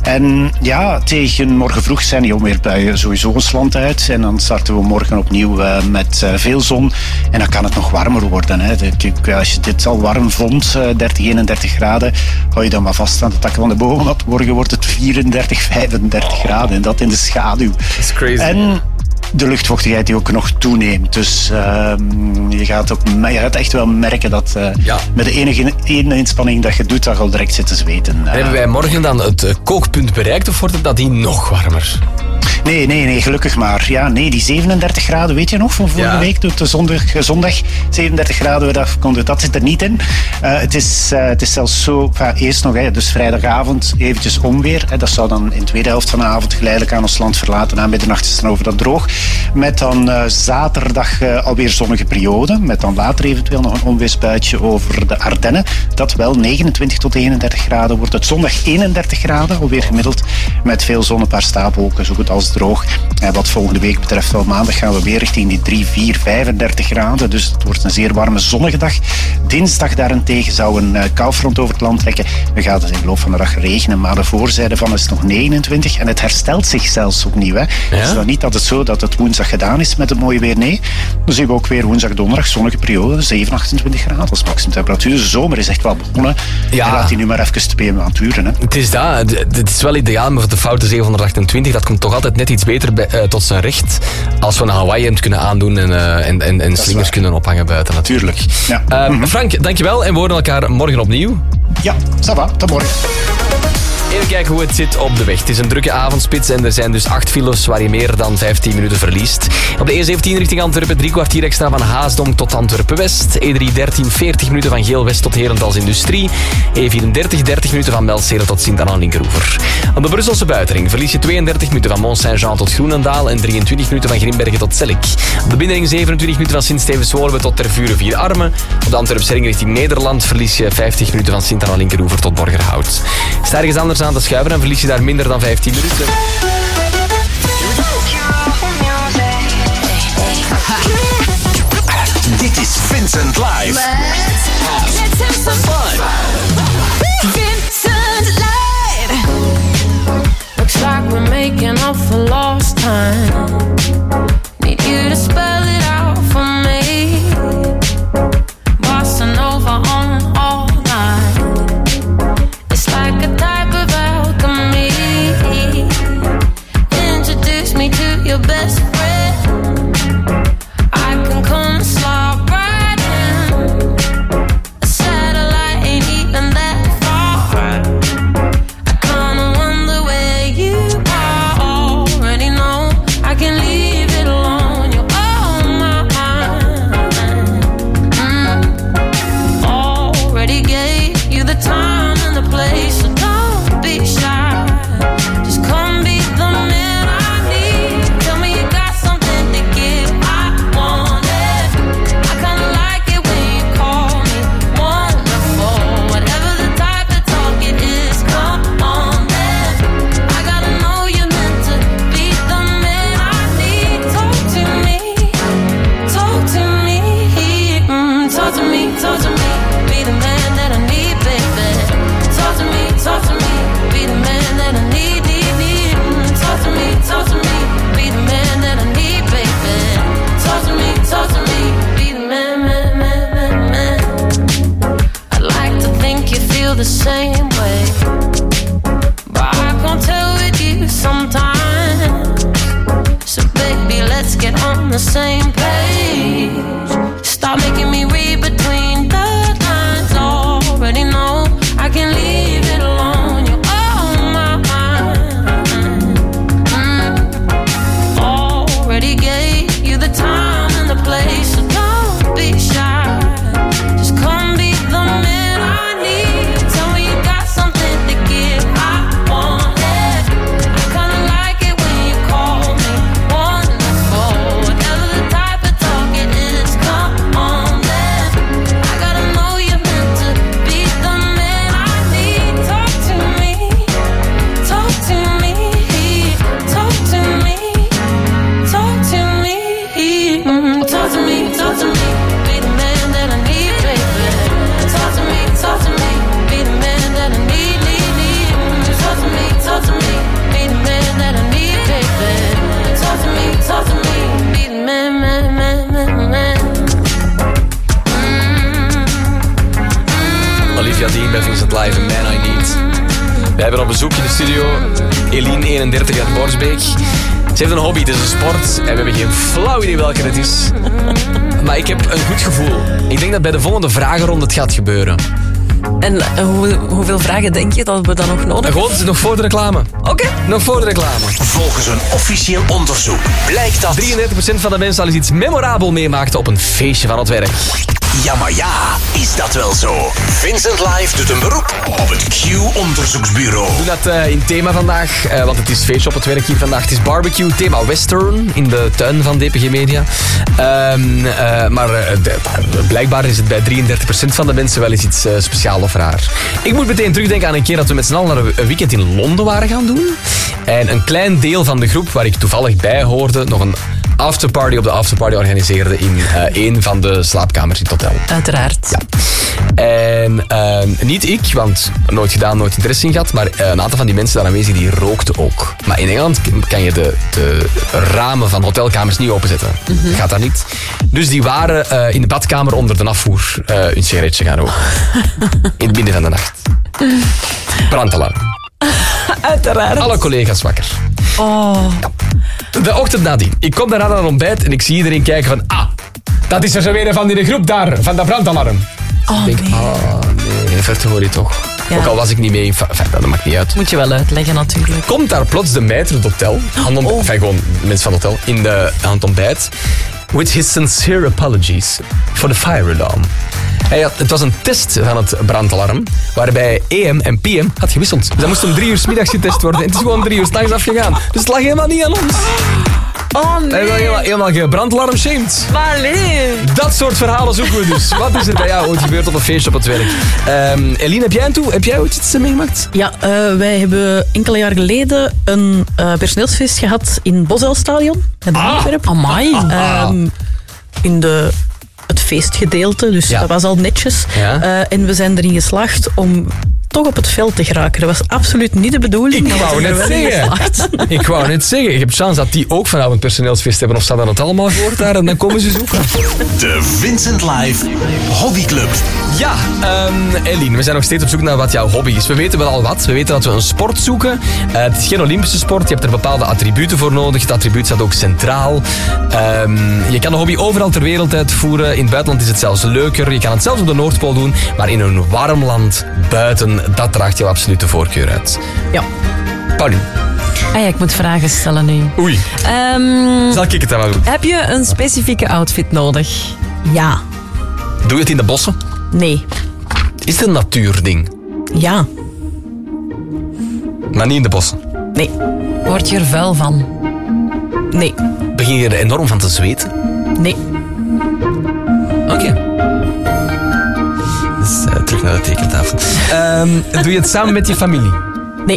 En ja, tegen morgen vroeg zijn die onweersbuien sowieso ons land uit. En dan starten we morgen opnieuw uh, met uh, veel zon. En dan kan het nog warmer worden. Hè. De, als je dit al warm vond, uh, dertig, eenendertig graden, hou je dan maar vast aan de takken van de bomen. Want morgen wordt het vierendertig, vijfendertig graden. En dat in de schaduw. That's crazy. En de luchtvochtigheid die ook nog toeneemt. Dus uh, je, gaat ook, je gaat echt wel merken dat uh, ja. met de enige ene inspanning dat je doet, dat je al direct zit te zweten. Uh, Hebben wij morgen dan het uh, kookpunt bereikt of wordt het dat die nog warmer? Nee, nee, nee, gelukkig maar. Ja, nee, die zevenendertig graden, weet je nog, van vorige ja. week, de zondag, zondag, zevenendertig graden, dat, dat zit er niet in. Uh, het, is, uh, het is zelfs zo, enfin, eerst nog, hè, dus vrijdagavond eventjes onweer. Hè, dat zou dan in de tweede helft van de avond geleidelijk aan ons land verlaten. Na middernacht is het dan over dat droog. Met dan uh, zaterdag uh, alweer zonnige periode. Met dan later eventueel nog een onweersbuitje over de Ardennen. Dat wel negenentwintig tot eenendertig graden wordt. Het zondag eenendertig graden, alweer gemiddeld. Met veel zon, een paar stapelwolken, zo goed als droog. En wat volgende week betreft, wel maandag gaan we weer richting die drie, vier, vijfendertig graden. Dus het wordt een zeer warme zonnige dag. Dinsdag daarentegen zou een uh, koufront over het land trekken. We gaan het in de loop van de dag regenen, maar de voorzijde van is nog negenentwintig. En het herstelt zich zelfs opnieuw. Hè. Ja? Het is dan niet dat het zo dat het woensdag gedaan is met het mooie weer. Nee, dan zien we ook weer woensdag, donderdag, zonnige periode. zeven, achtentwintig graden als maximum temperatuur. De zomer is echt wel begonnen. Ja. En laat die nu maar even te pm aan het duren. Hè. Het is dat. Het is wel ideaal, maar de foute zevenhonderdachtentwintig, dat komt toch altijd net iets beter bij, uh, tot zijn recht als we een Hawaii-hemd kunnen aandoen en, uh, en, en, en slingers kunnen ophangen buiten natuurlijk. Ja. Uh, mm-hmm. Frank, dankjewel en we horen elkaar morgen opnieuw. Ja, ça va, tot morgen. Even kijken hoe het zit op de weg. Het is een drukke avondspits en er zijn dus acht files waar je meer dan vijftien minuten verliest. Op de E zeventien richting Antwerpen drie kwartier extra van Haasdonk tot Antwerpen-West. E drie dertien, veertig minuten van Geel-West tot Herentals Industrie. E vierendertig, dertig minuten van Melcere tot Sint-Anna-Linkeroever. Op de Brusselse buitenring verlies je tweeëndertig minuten van Mont-Saint-Jean tot Groenendaal en drieëntwintig minuten van Grimbergen tot Zellik. Op de binnenring zevenentwintig minuten van Sint-Stevens-Woluwe tot Tervuren vier Armen. Op de Antwerpse ring richting Nederland verlies je vijftig minuten van Sint-Anna-Linkeroever tot Borgerhout. Sta ergens anders aan te schuiven en verlies je daar minder dan vijftien minuten. Dit is Vincent Live. Let's, let's have some fun. Vincent Live. Looks like we're making up for lost time. Need you to spell it out for me. Bossa Nova on all night. It's like a type of alchemy. Introduce me to your best friend. I can come slide right in. A satellite ain't even that far. I kinda wonder where you are. Already know I can leave it alone. You're on my mind. Mm. Already gave you the time and the place, so don't be shy. Just come be the man I need. Tell me you got something to give. I want it. I kinda like it when you call me wonderful. Whatever the type of talk it is, come on then. I gotta know you're meant to be the man I need. Talk to me, talk to me, mm, talk to me, talk to me. Be the man that I need, baby. Talk to me, talk to me. Be the man that I need, need, need. Mm, talk to me, talk to me. Be the man that I need, baby. Talk to me, talk to me. Be the man, man, man, man, man. I'd like to think you feel the same way, but I can't tell with you sometimes. So baby, let's get on the same page. Stop making me read between Jadien bij Vincent Live en Man I Need. We hebben op bezoek in de studio Eline, eenendertig uit Borsbeek. Ze heeft een hobby, het is een sport en we hebben geen flauw idee welke het is. Maar ik heb een goed gevoel. Ik denk dat bij de volgende vragenronde het gaat gebeuren. En uh, hoe, hoeveel vragen denk je dat we dan nog nodig hebben? Gewoon, nog voor de reclame. Oké. Okay. Nog voor de reclame. Volgens een officieel onderzoek blijkt dat drieëndertig procent van de mensen al eens iets memorabel meemaakte op een feestje van het werk. Ja, maar ja, is dat wel zo? Vincent Live doet een beroep op het Q-onderzoeksbureau. We doen dat uh, in thema vandaag, uh, want het is feestje op het werk hier vandaag. Het is barbecue, thema western in de tuin van D P G Media. Um, uh, maar uh, de, blijkbaar is het bij drieëndertig procent van de mensen wel eens iets uh, speciaals of raar. Ik moet meteen terugdenken aan een keer dat we met z'n allen naar een weekend in Londen waren gaan doen. En een klein deel van de groep waar ik toevallig bij hoorde nog een afterparty op de afterparty organiseerde in uh, een van de slaapkamers in het hotel. Uiteraard. Ja. En uh, niet ik, want nooit gedaan, nooit interesse in gehad, maar uh, een aantal van die mensen daar aanwezig die rookten ook. Maar in Engeland kan je de, de ramen van hotelkamers niet openzetten. Mm-hmm. Dat gaat dat niet. Dus die waren uh, in de badkamer onder de afvoer uh, een sigaretje gaan roken. In het midden van de nacht. Brandalarm. Uiteraard. Alle collega's wakker. Oh. Ja. De ochtend nadien. Ik kom daarna naar het ontbijt en ik zie iedereen kijken van... Ah, dat is er zo weer van in de groep daar, van dat brandalarm. Oh, ik denk, nee. Oh nee, verte hoor je toch. Ja. Ook al was ik niet mee, enfin, dat maakt niet uit. Moet je wel uitleggen natuurlijk. Komt daar plots de meid het hotel, aan het, oh. enfin, gewoon mensen van het hotel, in de, aan het ontbijt. With his sincere apologies for the fire alarm. Hij had, het was een test van het brandalarm, waarbij A M en P M had gewisseld. Dus dat moest om drie uur 's middags getest worden. En het is gewoon drie uur 's nachts afgegaan. Dus het lag helemaal niet aan ons. Oh nee. Hij was helemaal, helemaal gebrandlalarm-shamed. Maar nee. Dat soort verhalen zoeken we dus. Wat is er bij jou ooit gebeurd op een feestje op het werk? Um, Eline, heb jij een toe? Heb jij ooit iets meegemaakt? Ja, uh, wij hebben enkele jaar geleden een uh, personeelsfeest gehad in het Bosuilstadion. In Antwerpen. Ah, amai. Um, in de... het feestgedeelte, dus ja. Dat was al netjes. Ja. Uh, en we zijn erin geslaagd om toch op het veld te geraken. Dat was absoluut niet de bedoeling. Ik wou net zeggen. Ik wou net zeggen. Je hebt chance dat die ook vanavond personeelsfeest hebben of ze hadden het allemaal gehoord daar en dan komen ze zoeken. De Vincent Live Hobbyclub. Ja, um, Eline, we zijn nog steeds op zoek naar wat jouw hobby is. We weten wel al wat. We weten dat we een sport zoeken. Uh, het is geen Olympische sport. Je hebt er bepaalde attributen voor nodig. Het attribuut staat ook centraal. Um, je kan de hobby overal ter wereld uitvoeren. In het buitenland is het zelfs leuker. Je kan het zelfs op de Noordpool doen. Maar in een warm land buiten, dat draagt jouw absolute voorkeur uit. Ja. Pauline. Ah ja, ik moet vragen stellen nu. Oei. Um, Zal ik het dan wel doen? Heb je een specifieke outfit nodig? Ja. Doe je het in de bossen? Nee. Is het een natuurding? Ja. Maar niet in de bossen? Nee. Word je er vuil van? Nee. Begin je er enorm van te zweten? Nee. Oké. Okay. Dus uh, terug naar de tekentafel. Um, doe je het samen met je familie? Nee.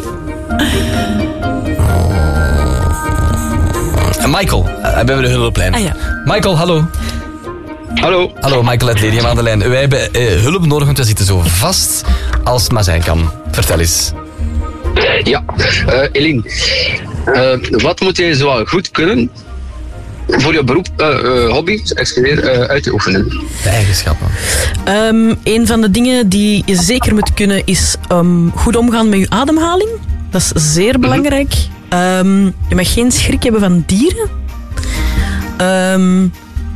Uh, Michael, uh, we hebben de hulplijn. Ah, ja. Michael, hallo. Hallo. Hallo, Michael uit Ledium aan de lijn. Wij hebben uh, hulp nodig, want we zitten zo vast als het maar zijn kan. Vertel eens. Ja, uh, Eline. Uh, wat moet je zoal goed kunnen voor je beroep, uh, uh, hobby, excuseer, uh, uit te oefenen? De eigenschappen. Um, een van de dingen die je zeker moet kunnen is um, goed omgaan met je ademhaling. Dat is zeer belangrijk. Um, je mag geen schrik hebben van dieren. Um,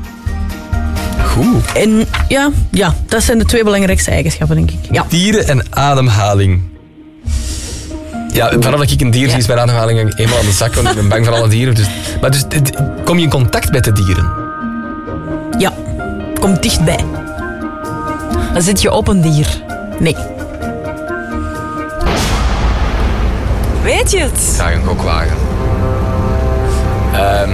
Goed. En ja, ja, dat zijn de twee belangrijkste eigenschappen, denk ik. Ja. Dieren en ademhaling. Ja, vanaf dat ik een dier zie, ja. Is mijn ademhaling eenmaal aan de zak, want ik ben bang voor alle dieren. Dus, maar dus, kom je in contact met de dieren? Ja, kom dichtbij. Dan zit je op een dier? Nee. Weet je het? Graag een kokwagen. Um,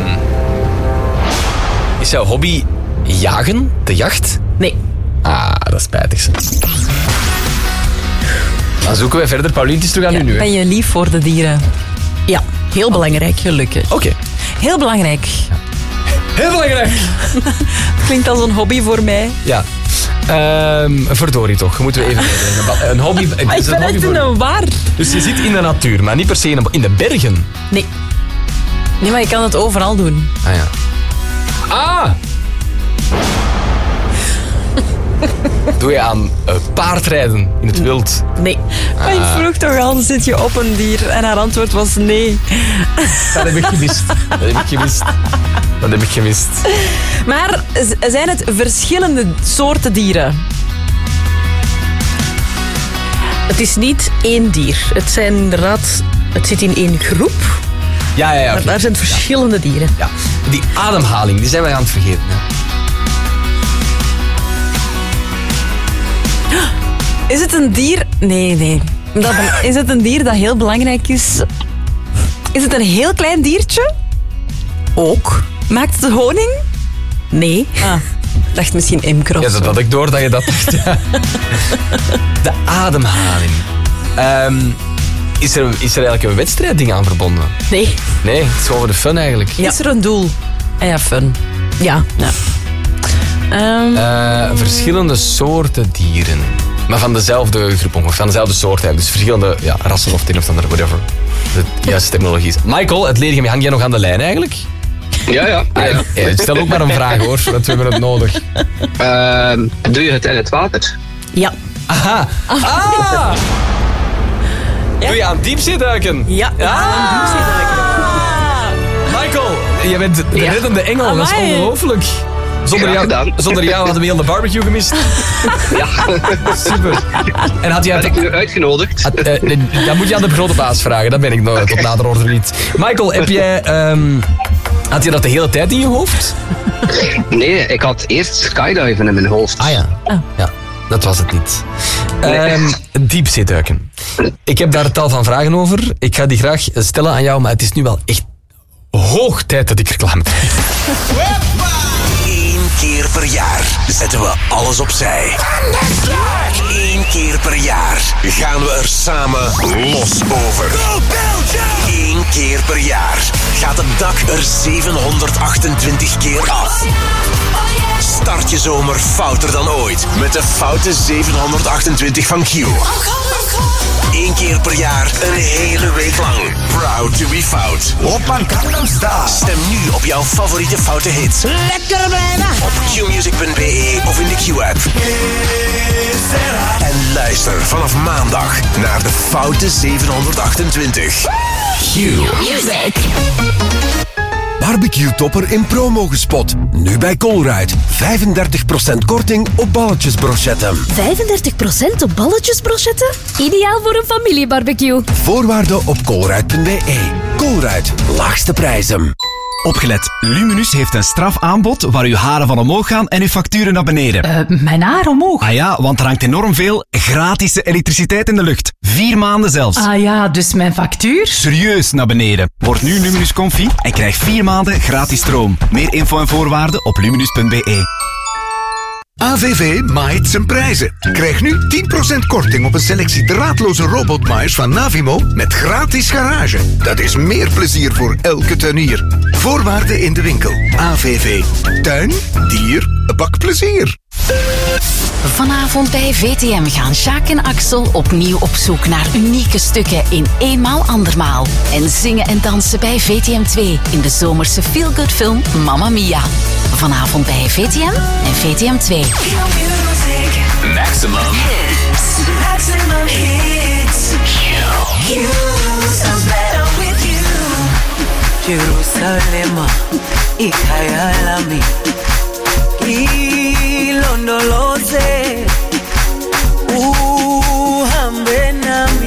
is jouw hobby jagen? De jacht? Nee. Ah, dat is spijtig. Dan zoeken wij verder. Paulien, het is terug aan ja, u nu. Hè? Ben je lief voor de dieren? Ja, heel belangrijk. Gelukkig. Oké. Okay. Heel belangrijk. Heel belangrijk. Klinkt als een hobby voor mij. Ja. Um, verdorie toch, moeten we even een, een hobby. Maar ik ben echt in een war. Dus je zit in de natuur, maar niet per se in de, in de bergen. Nee. Nee, maar je kan het overal doen. Ah ja. Ah! Doe je aan uh, paardrijden in het wild? Nee. Maar ik vroeg toch al, zit je op een dier? En haar antwoord was nee. Dat heb ik gemist. Dat heb ik gemist. Dat heb ik gemist. Maar z- zijn het verschillende soorten dieren? Het is niet één dier. Het zijn inderdaad... Het zit in één groep. Ja, ja, ja. Maar Okay. daar zijn verschillende dieren. Ja. Die ademhaling, die zijn wij aan het vergeten. Hè? Is het een dier... Nee, nee. Dat, is het een dier dat heel belangrijk is? Is het een heel klein diertje? Ook. Maakt het honing? Nee. Ah, ik dacht misschien imker of Ja, zo. dat had ik door dat je dat dacht. Ja. De ademhaling. Um, is, er, is er eigenlijk een wedstrijdding aan verbonden? Nee. Nee, het is gewoon voor de fun eigenlijk. Ja. Is er een doel? Ah ja, fun. Ja. ja. Um, uh, verschillende soorten dieren. Maar van dezelfde groep ongeveer. Van dezelfde soort eigenlijk. Dus verschillende ja, rassen of het een of ander, whatever. De juiste terminologie is. Michael, het leergem, hang jij nog aan de lijn eigenlijk? Ja, ja. ja, ja. ja stel ook maar een vraag hoor, want we hebben het nodig. Uh, doe je het in het water? Ja. Aha. Ah! Ja. Doe je aan diepzeeduiken? Ja, ja. aan diepzeeduiken. Michael, jij bent de ja. reddende engel. Amai. Dat is ongelooflijk. Zonder jou, zonder jou hadden we heel de barbecue gemist. Ja. Super. En had jij had ik u uitgenodigd? Had, uh, dan moet je aan de grote baas vragen. Dat ben ik nog, tot nader orde niet. Michael, heb jij... Um, had je dat de hele tijd in je hoofd? Nee, ik had eerst skydiven in mijn hoofd. Ah ja. Oh. Ja, dat was het niet. Nee. Um, diepzeeduiken. Ik heb daar tal van vragen over. Ik ga die graag stellen aan jou, maar het is nu wel echt hoog tijd dat ik reclame krijg. Eén keer per jaar zetten we alles opzij. Eén keer per jaar gaan we er samen los over. Eén keer per jaar gaat het dak er zevenhonderdachtentwintig keer af. Start je zomer fouter dan ooit met de foute zevenhonderdachtentwintig van Q. Eén keer per jaar, een hele week lang. Proud to be fout. Op een Gangnam Style. Stem nu op jouw favoriete foute hits. Lekker bijna. Op q music punt b e of in de Q-app. En luister vanaf maandag naar de foute zevenhonderdachtentwintig. Q Music. Barbecue topper in promo gespot. Nu bij Colruyt. vijfendertig procent korting op balletjesbrochetten. vijfendertig procent op balletjesbrochetten? Ideaal voor een familiebarbecue. Voorwaarden op colruyt punt b e. Colruyt. Laagste prijzen. Opgelet, Luminus heeft een strafaanbod waar uw haren van omhoog gaan en uw facturen naar beneden. Uh, mijn haar omhoog? Ah ja, want er hangt enorm veel gratis elektriciteit in de lucht. Vier maanden zelfs. Ah ja, dus mijn factuur? Serieus naar beneden. Word nu Luminus Comfy en krijg vier maanden gratis stroom. Meer info en voorwaarden op luminus punt b e. A V V maait zijn prijzen. Krijg nu tien procent korting op een selectie draadloze robotmaaiers van Navimo met gratis garage. Dat is meer plezier voor elke tuinier. Voorwaarden in de winkel. A V V. Tuin, dier, bak plezier. Vanavond bij V T M gaan Jacques en Axel opnieuw op zoek naar unieke stukken in Eenmaal Andermaal. En zingen en dansen bij V T M twee in de zomerse feel-good film Mamma Mia. Vanavond bij V T M en V T M twee. Maximum hits. Maximum hits. Q. Sounds better with you. Jerusalem, ikayalami, ilondoloze, uhambe nami,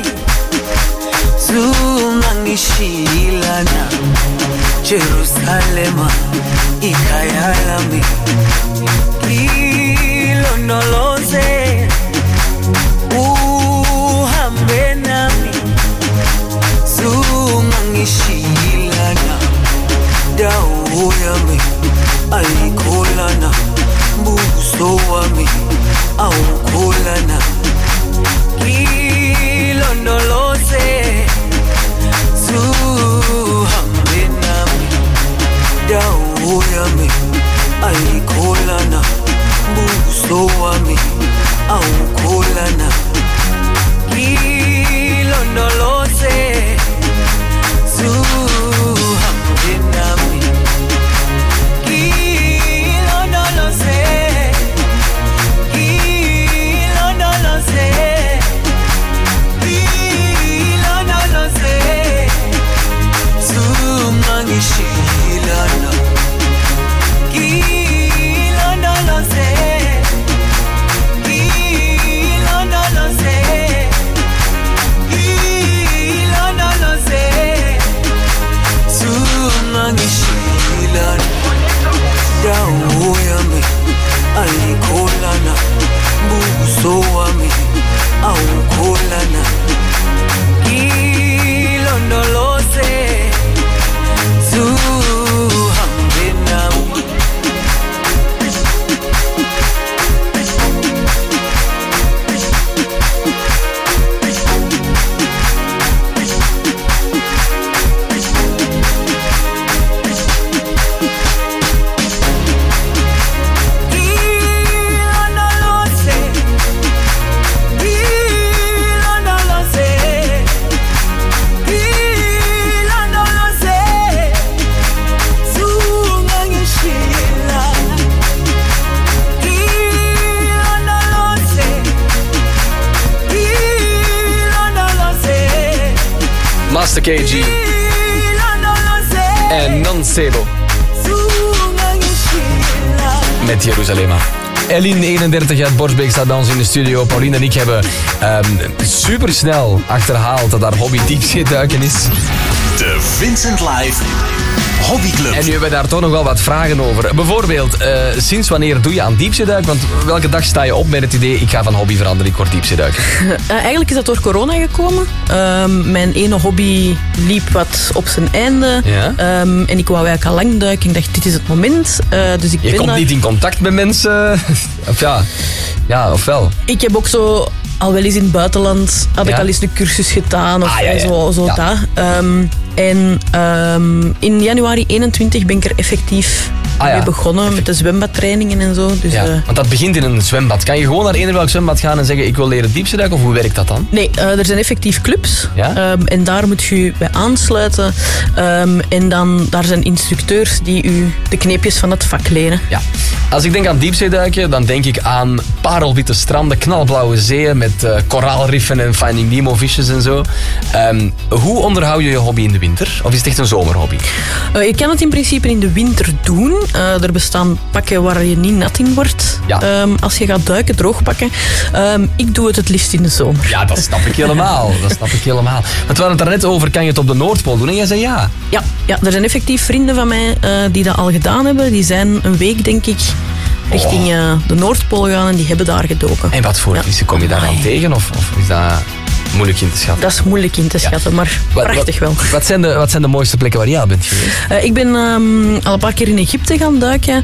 zungangishilana. Jerusalem, ikayalami, ilondoloze, uhambe nami, zungangishilana. Dawo yami ayikholana, buso wami awu Master K G en Nansebo met Jerusalema. Eline, eenendertig uit Borsbeek, staat bij ons in de studio. Pauline en ik hebben um, supersnel achterhaald dat haar hobby diepzeeduiken is. De Vincent Live Hobbyclub. En nu hebben we daar toch nog wel wat vragen over. Bijvoorbeeld, uh, sinds wanneer doe je aan diepzeeduiken? Want welke dag sta je op met het idee, ik ga van hobby veranderen, ik word diepzeeduiken? Uh, eigenlijk is dat door corona gekomen. Uh, mijn ene hobby liep wat op zijn einde. Ja? Um, en ik wou eigenlijk al lang duiken. Ik dacht, dit is het moment. Uh, dus ik je ben komt daar... niet in contact met mensen? Of ja, ja, of wel? Ik heb ook zo... Al wel eens in het buitenland had Ja? ik al eens een cursus gedaan of Ah, ja, ja. zo, zo Ja. dat. Um, en um, in januari eenentwintig ben ik er effectief Ah, ja. mee begonnen met de zwembadtrainingen en zo. Dus, Ja, uh, want dat begint in een zwembad. Kan je gewoon naar eender welk zwembad gaan en zeggen, ik wil leren diepzeeduiken, of hoe werkt dat dan? nee, uh, er zijn effectief clubs. Ja? Um, en daar moet je je bij aansluiten. Um, en dan, daar zijn instructeurs die u de kneepjes van het vak leren. Ja. Als ik denk aan diepzeeduiken, dan denk ik aan parelwitte stranden, knalblauwe zeeën met uh, koraalriffen en Finding Nemo visjes en zo. Um, hoe onderhoud je je hobby in de winter? Of is het echt een zomerhobby? Uh, je kan het in principe in de winter doen. Uh, er bestaan pakken waar je niet nat in wordt. Ja. Um, als je gaat duiken, droog pakken. Um, ik doe het het liefst in de zomer. Ja, dat snap ik helemaal. Dat snap ik helemaal. Want we hadden het daarnet over, kan je het op de Noordpool doen? En jij zei ja. Ja, ja, er zijn effectief vrienden van mij uh, die dat al gedaan hebben. Die zijn een week, denk ik, richting uh, de Noordpool gegaan en die hebben daar gedoken. En wat voor Ja. vissen kom je daar aan tegen? Of, of is dat moeilijk in te schatten? Dat is moeilijk in te schatten, maar Wat- prachtig wel. wat, wat, zijn de, wat zijn de mooiste plekken waar jij al bent geweest? Uh, ik ben um, al een paar keer in Egypte gaan duiken.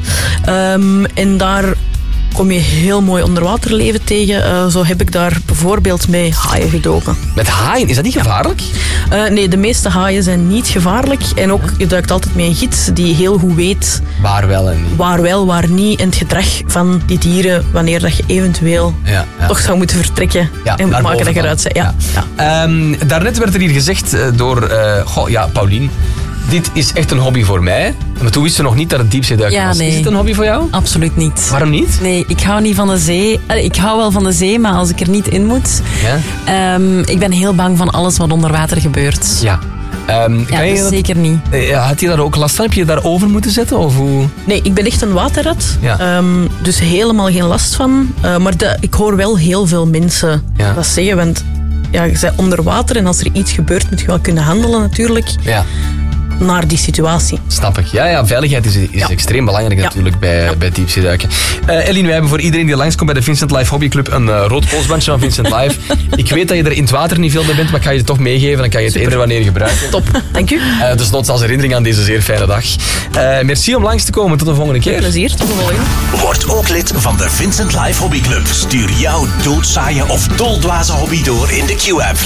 Um, en daar kom je heel mooi onderwaterleven tegen. Uh, zo heb ik daar bijvoorbeeld mee haaien gedoken. Met haaien? Is dat niet gevaarlijk? Uh, nee, de meeste haaien zijn niet gevaarlijk. En ook, je duikt altijd met een gids die heel goed weet Waar wel en niet. waar wel, waar niet. En het gedrag van die dieren, wanneer dat je eventueel Ja, ja. toch zou moeten vertrekken. Ja, en naar maken boven dat je dan. eruit bent. Ja. Ja. Um, daarnet werd er hier gezegd uh, door uh, goh, ja, Paulien. Dit is echt een hobby voor mij. Maar toen wist ze nog niet dat het diepzeeduiken Ja, was. nee. Is het een hobby voor jou? Absoluut niet. Waarom niet? Nee, ik hou niet van de zee. Allee, ik hou wel van de zee, maar als ik er niet in moet... Ja? Um, ik ben heel bang van alles wat onder water gebeurt. Ja. Um, Ja, kan je dus dat- zeker niet. Uh, had je daar ook last van? Heb je je daar over moeten zetten? Of hoe? Nee, ik ben echt een waterrat. Ja. Um, dus helemaal geen last van. Uh, maar de, ik hoor wel heel veel mensen Ja. dat zeggen. Want ja, je bent onder water en als er iets gebeurt moet je wel kunnen handelen natuurlijk. Ja. Naar die situatie. Snap ik. Ja, ja, veiligheid is, is extreem belangrijk natuurlijk bij, bij diepzeeduiken. Uh, Eline, wij hebben voor iedereen die langskomt bij de Vincent Live Hobbyclub een uh, rood polsbandje van Vincent Live. Ik weet dat je er in het water niet veel bij bent, maar ik ga je het toch meegeven. Dan kan je het eender wanneer gebruiken. Top, dank u. Uh, dus noods als herinnering aan deze zeer fijne dag. Uh, merci om langs te komen. Tot de volgende keer. Plezier, tot de volgende. Word ook lid van de Vincent Live Hobbyclub. Stuur jouw doodzaaie of doldwaze hobby door in de Q-app.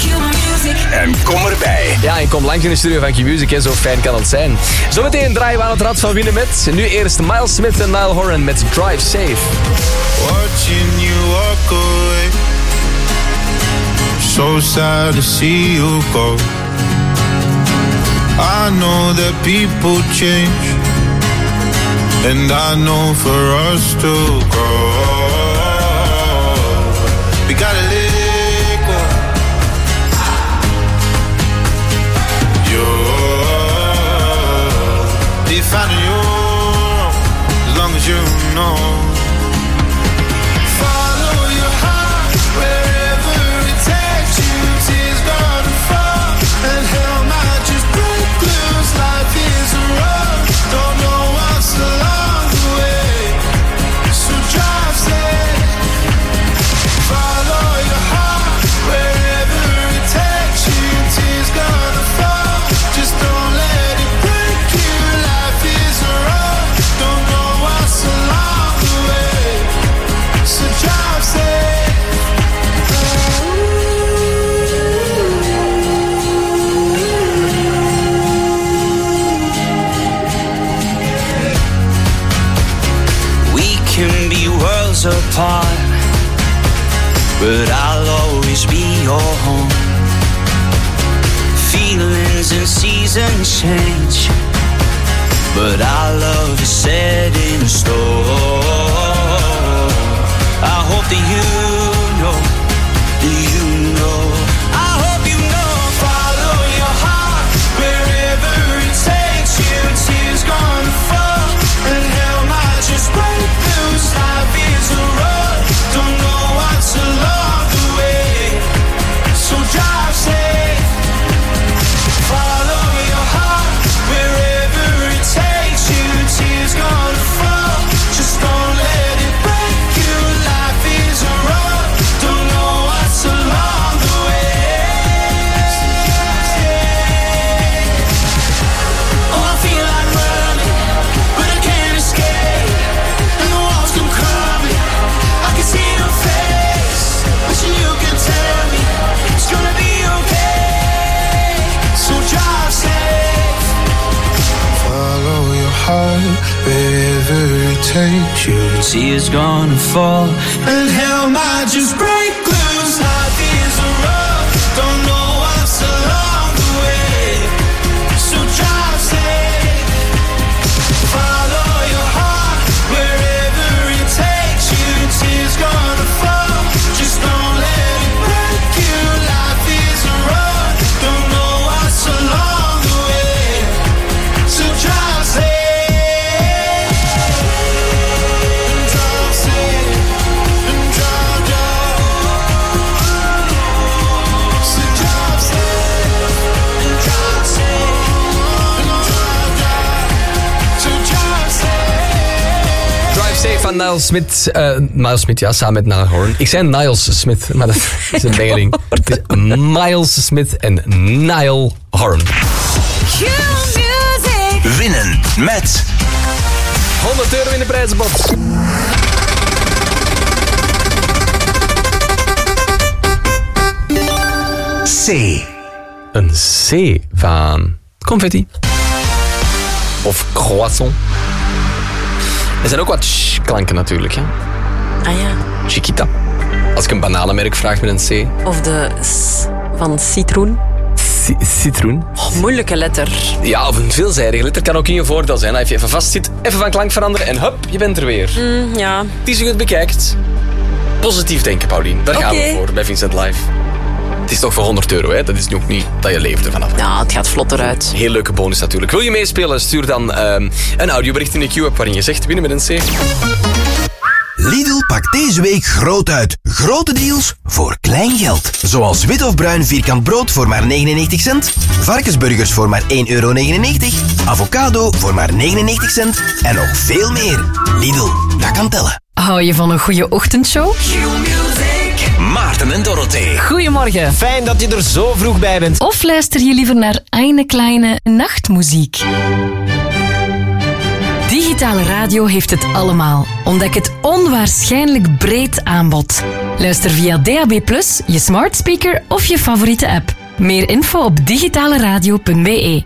En kom erbij. Ja, en kom langs in de studio van Q-Music. Hè. Zo fijn kan het zijn. Zometeen draaien we aan het rad van winnen met... Nu eerst Miles Smith en Niall Horan met Drive Safe. Watching you walk away, so sad to see you go. I know that people change, and I know for us to grow, we gotta let go. You're defining your own, as long as you know. Follow your heart wherever it takes you. Tears gonna fall and hell might just break loose. Life is a road, don't know what's along the way, so drive safe. Follow your heart wherever it takes you. Tears gonna fall, just don't let it break you. Life is a road, don't know what's along the way, so drive safe. We can be worlds apart, but I'll always be your home. Feelings and seasons change, but our love is set in stone. I hope that you know, that you know. I hope you know. Follow your heart takes you, tears gonna fall, and hell might just break loose. Life is a road, don't know what's along the way, so drive safe, follow your heart wherever it takes you. Tears gonna fall, just don't let it break you. Life is a road, don't know what's along the way, so drive safe. Safe van Niles Smith. Uh, Miles Smith, ja, samen met Niall Horan. Ik zei Niles Smith, maar dat is een bengeling. Het is Miles Smith en Niall Horan. Winnen met honderd euro in de prijzenbox. C. Een C van confetti. Of croissant. Er zijn ook wat sh-klanken natuurlijk. Hè? Ah ja. Chiquita. Als ik een bananenmerk vraag met een C. Of de S van citroen. C- citroen. Oh, moeilijke letter. Ja, of een veelzijdige letter kan ook in je voordeel zijn. Als je even vast zit, even van klank veranderen en hup, je bent er weer. Mm, ja. Het is je het bekijkt. Positief denken, Paulien. Daar gaan Oké. we voor bij Vincent Live. Het is toch voor honderd euro, hè? Dat is nog niet dat je leeft er vanaf. Ja, het gaat vlot eruit. Heel leuke bonus natuurlijk. Wil je meespelen? Stuur dan um, een audiobericht in de Q-app waarin je zegt winnen met een C. Lidl pakt deze week groot uit. Grote deals voor klein geld. Zoals wit of bruin vierkant brood voor maar negenennegentig cent. Varkensburgers voor maar één euro negenennegentig. Avocado voor maar negenennegentig cent. En nog veel meer. Lidl, dat kan tellen. Hou je van een goede ochtendshow? Maarten en Dorothee. Goedemorgen. Fijn dat je er zo vroeg bij bent. Of luister je liever naar Eine Kleine nachtmuziek? Digitale radio heeft het allemaal. Ontdek het onwaarschijnlijk breed aanbod. Luister via D A B plus, je smart speaker of je favoriete app. Meer info op digitaleradio punt b e.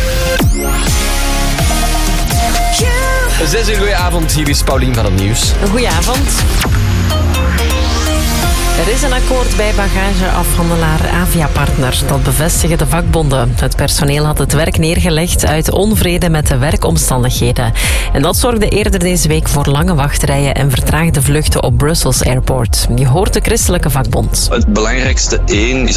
Zes uur, goedenavond. Hier is Paulien van het Nieuws. Goedenavond. Er is een akkoord bij bagageafhandelaar Avia Partner. Dat bevestigen de vakbonden. Het personeel had het werk neergelegd uit onvrede met de werkomstandigheden. En dat zorgde eerder deze week voor lange wachtrijen en vertraagde vluchten op Brussels Airport. Je hoort de christelijke vakbond. Het belangrijkste één is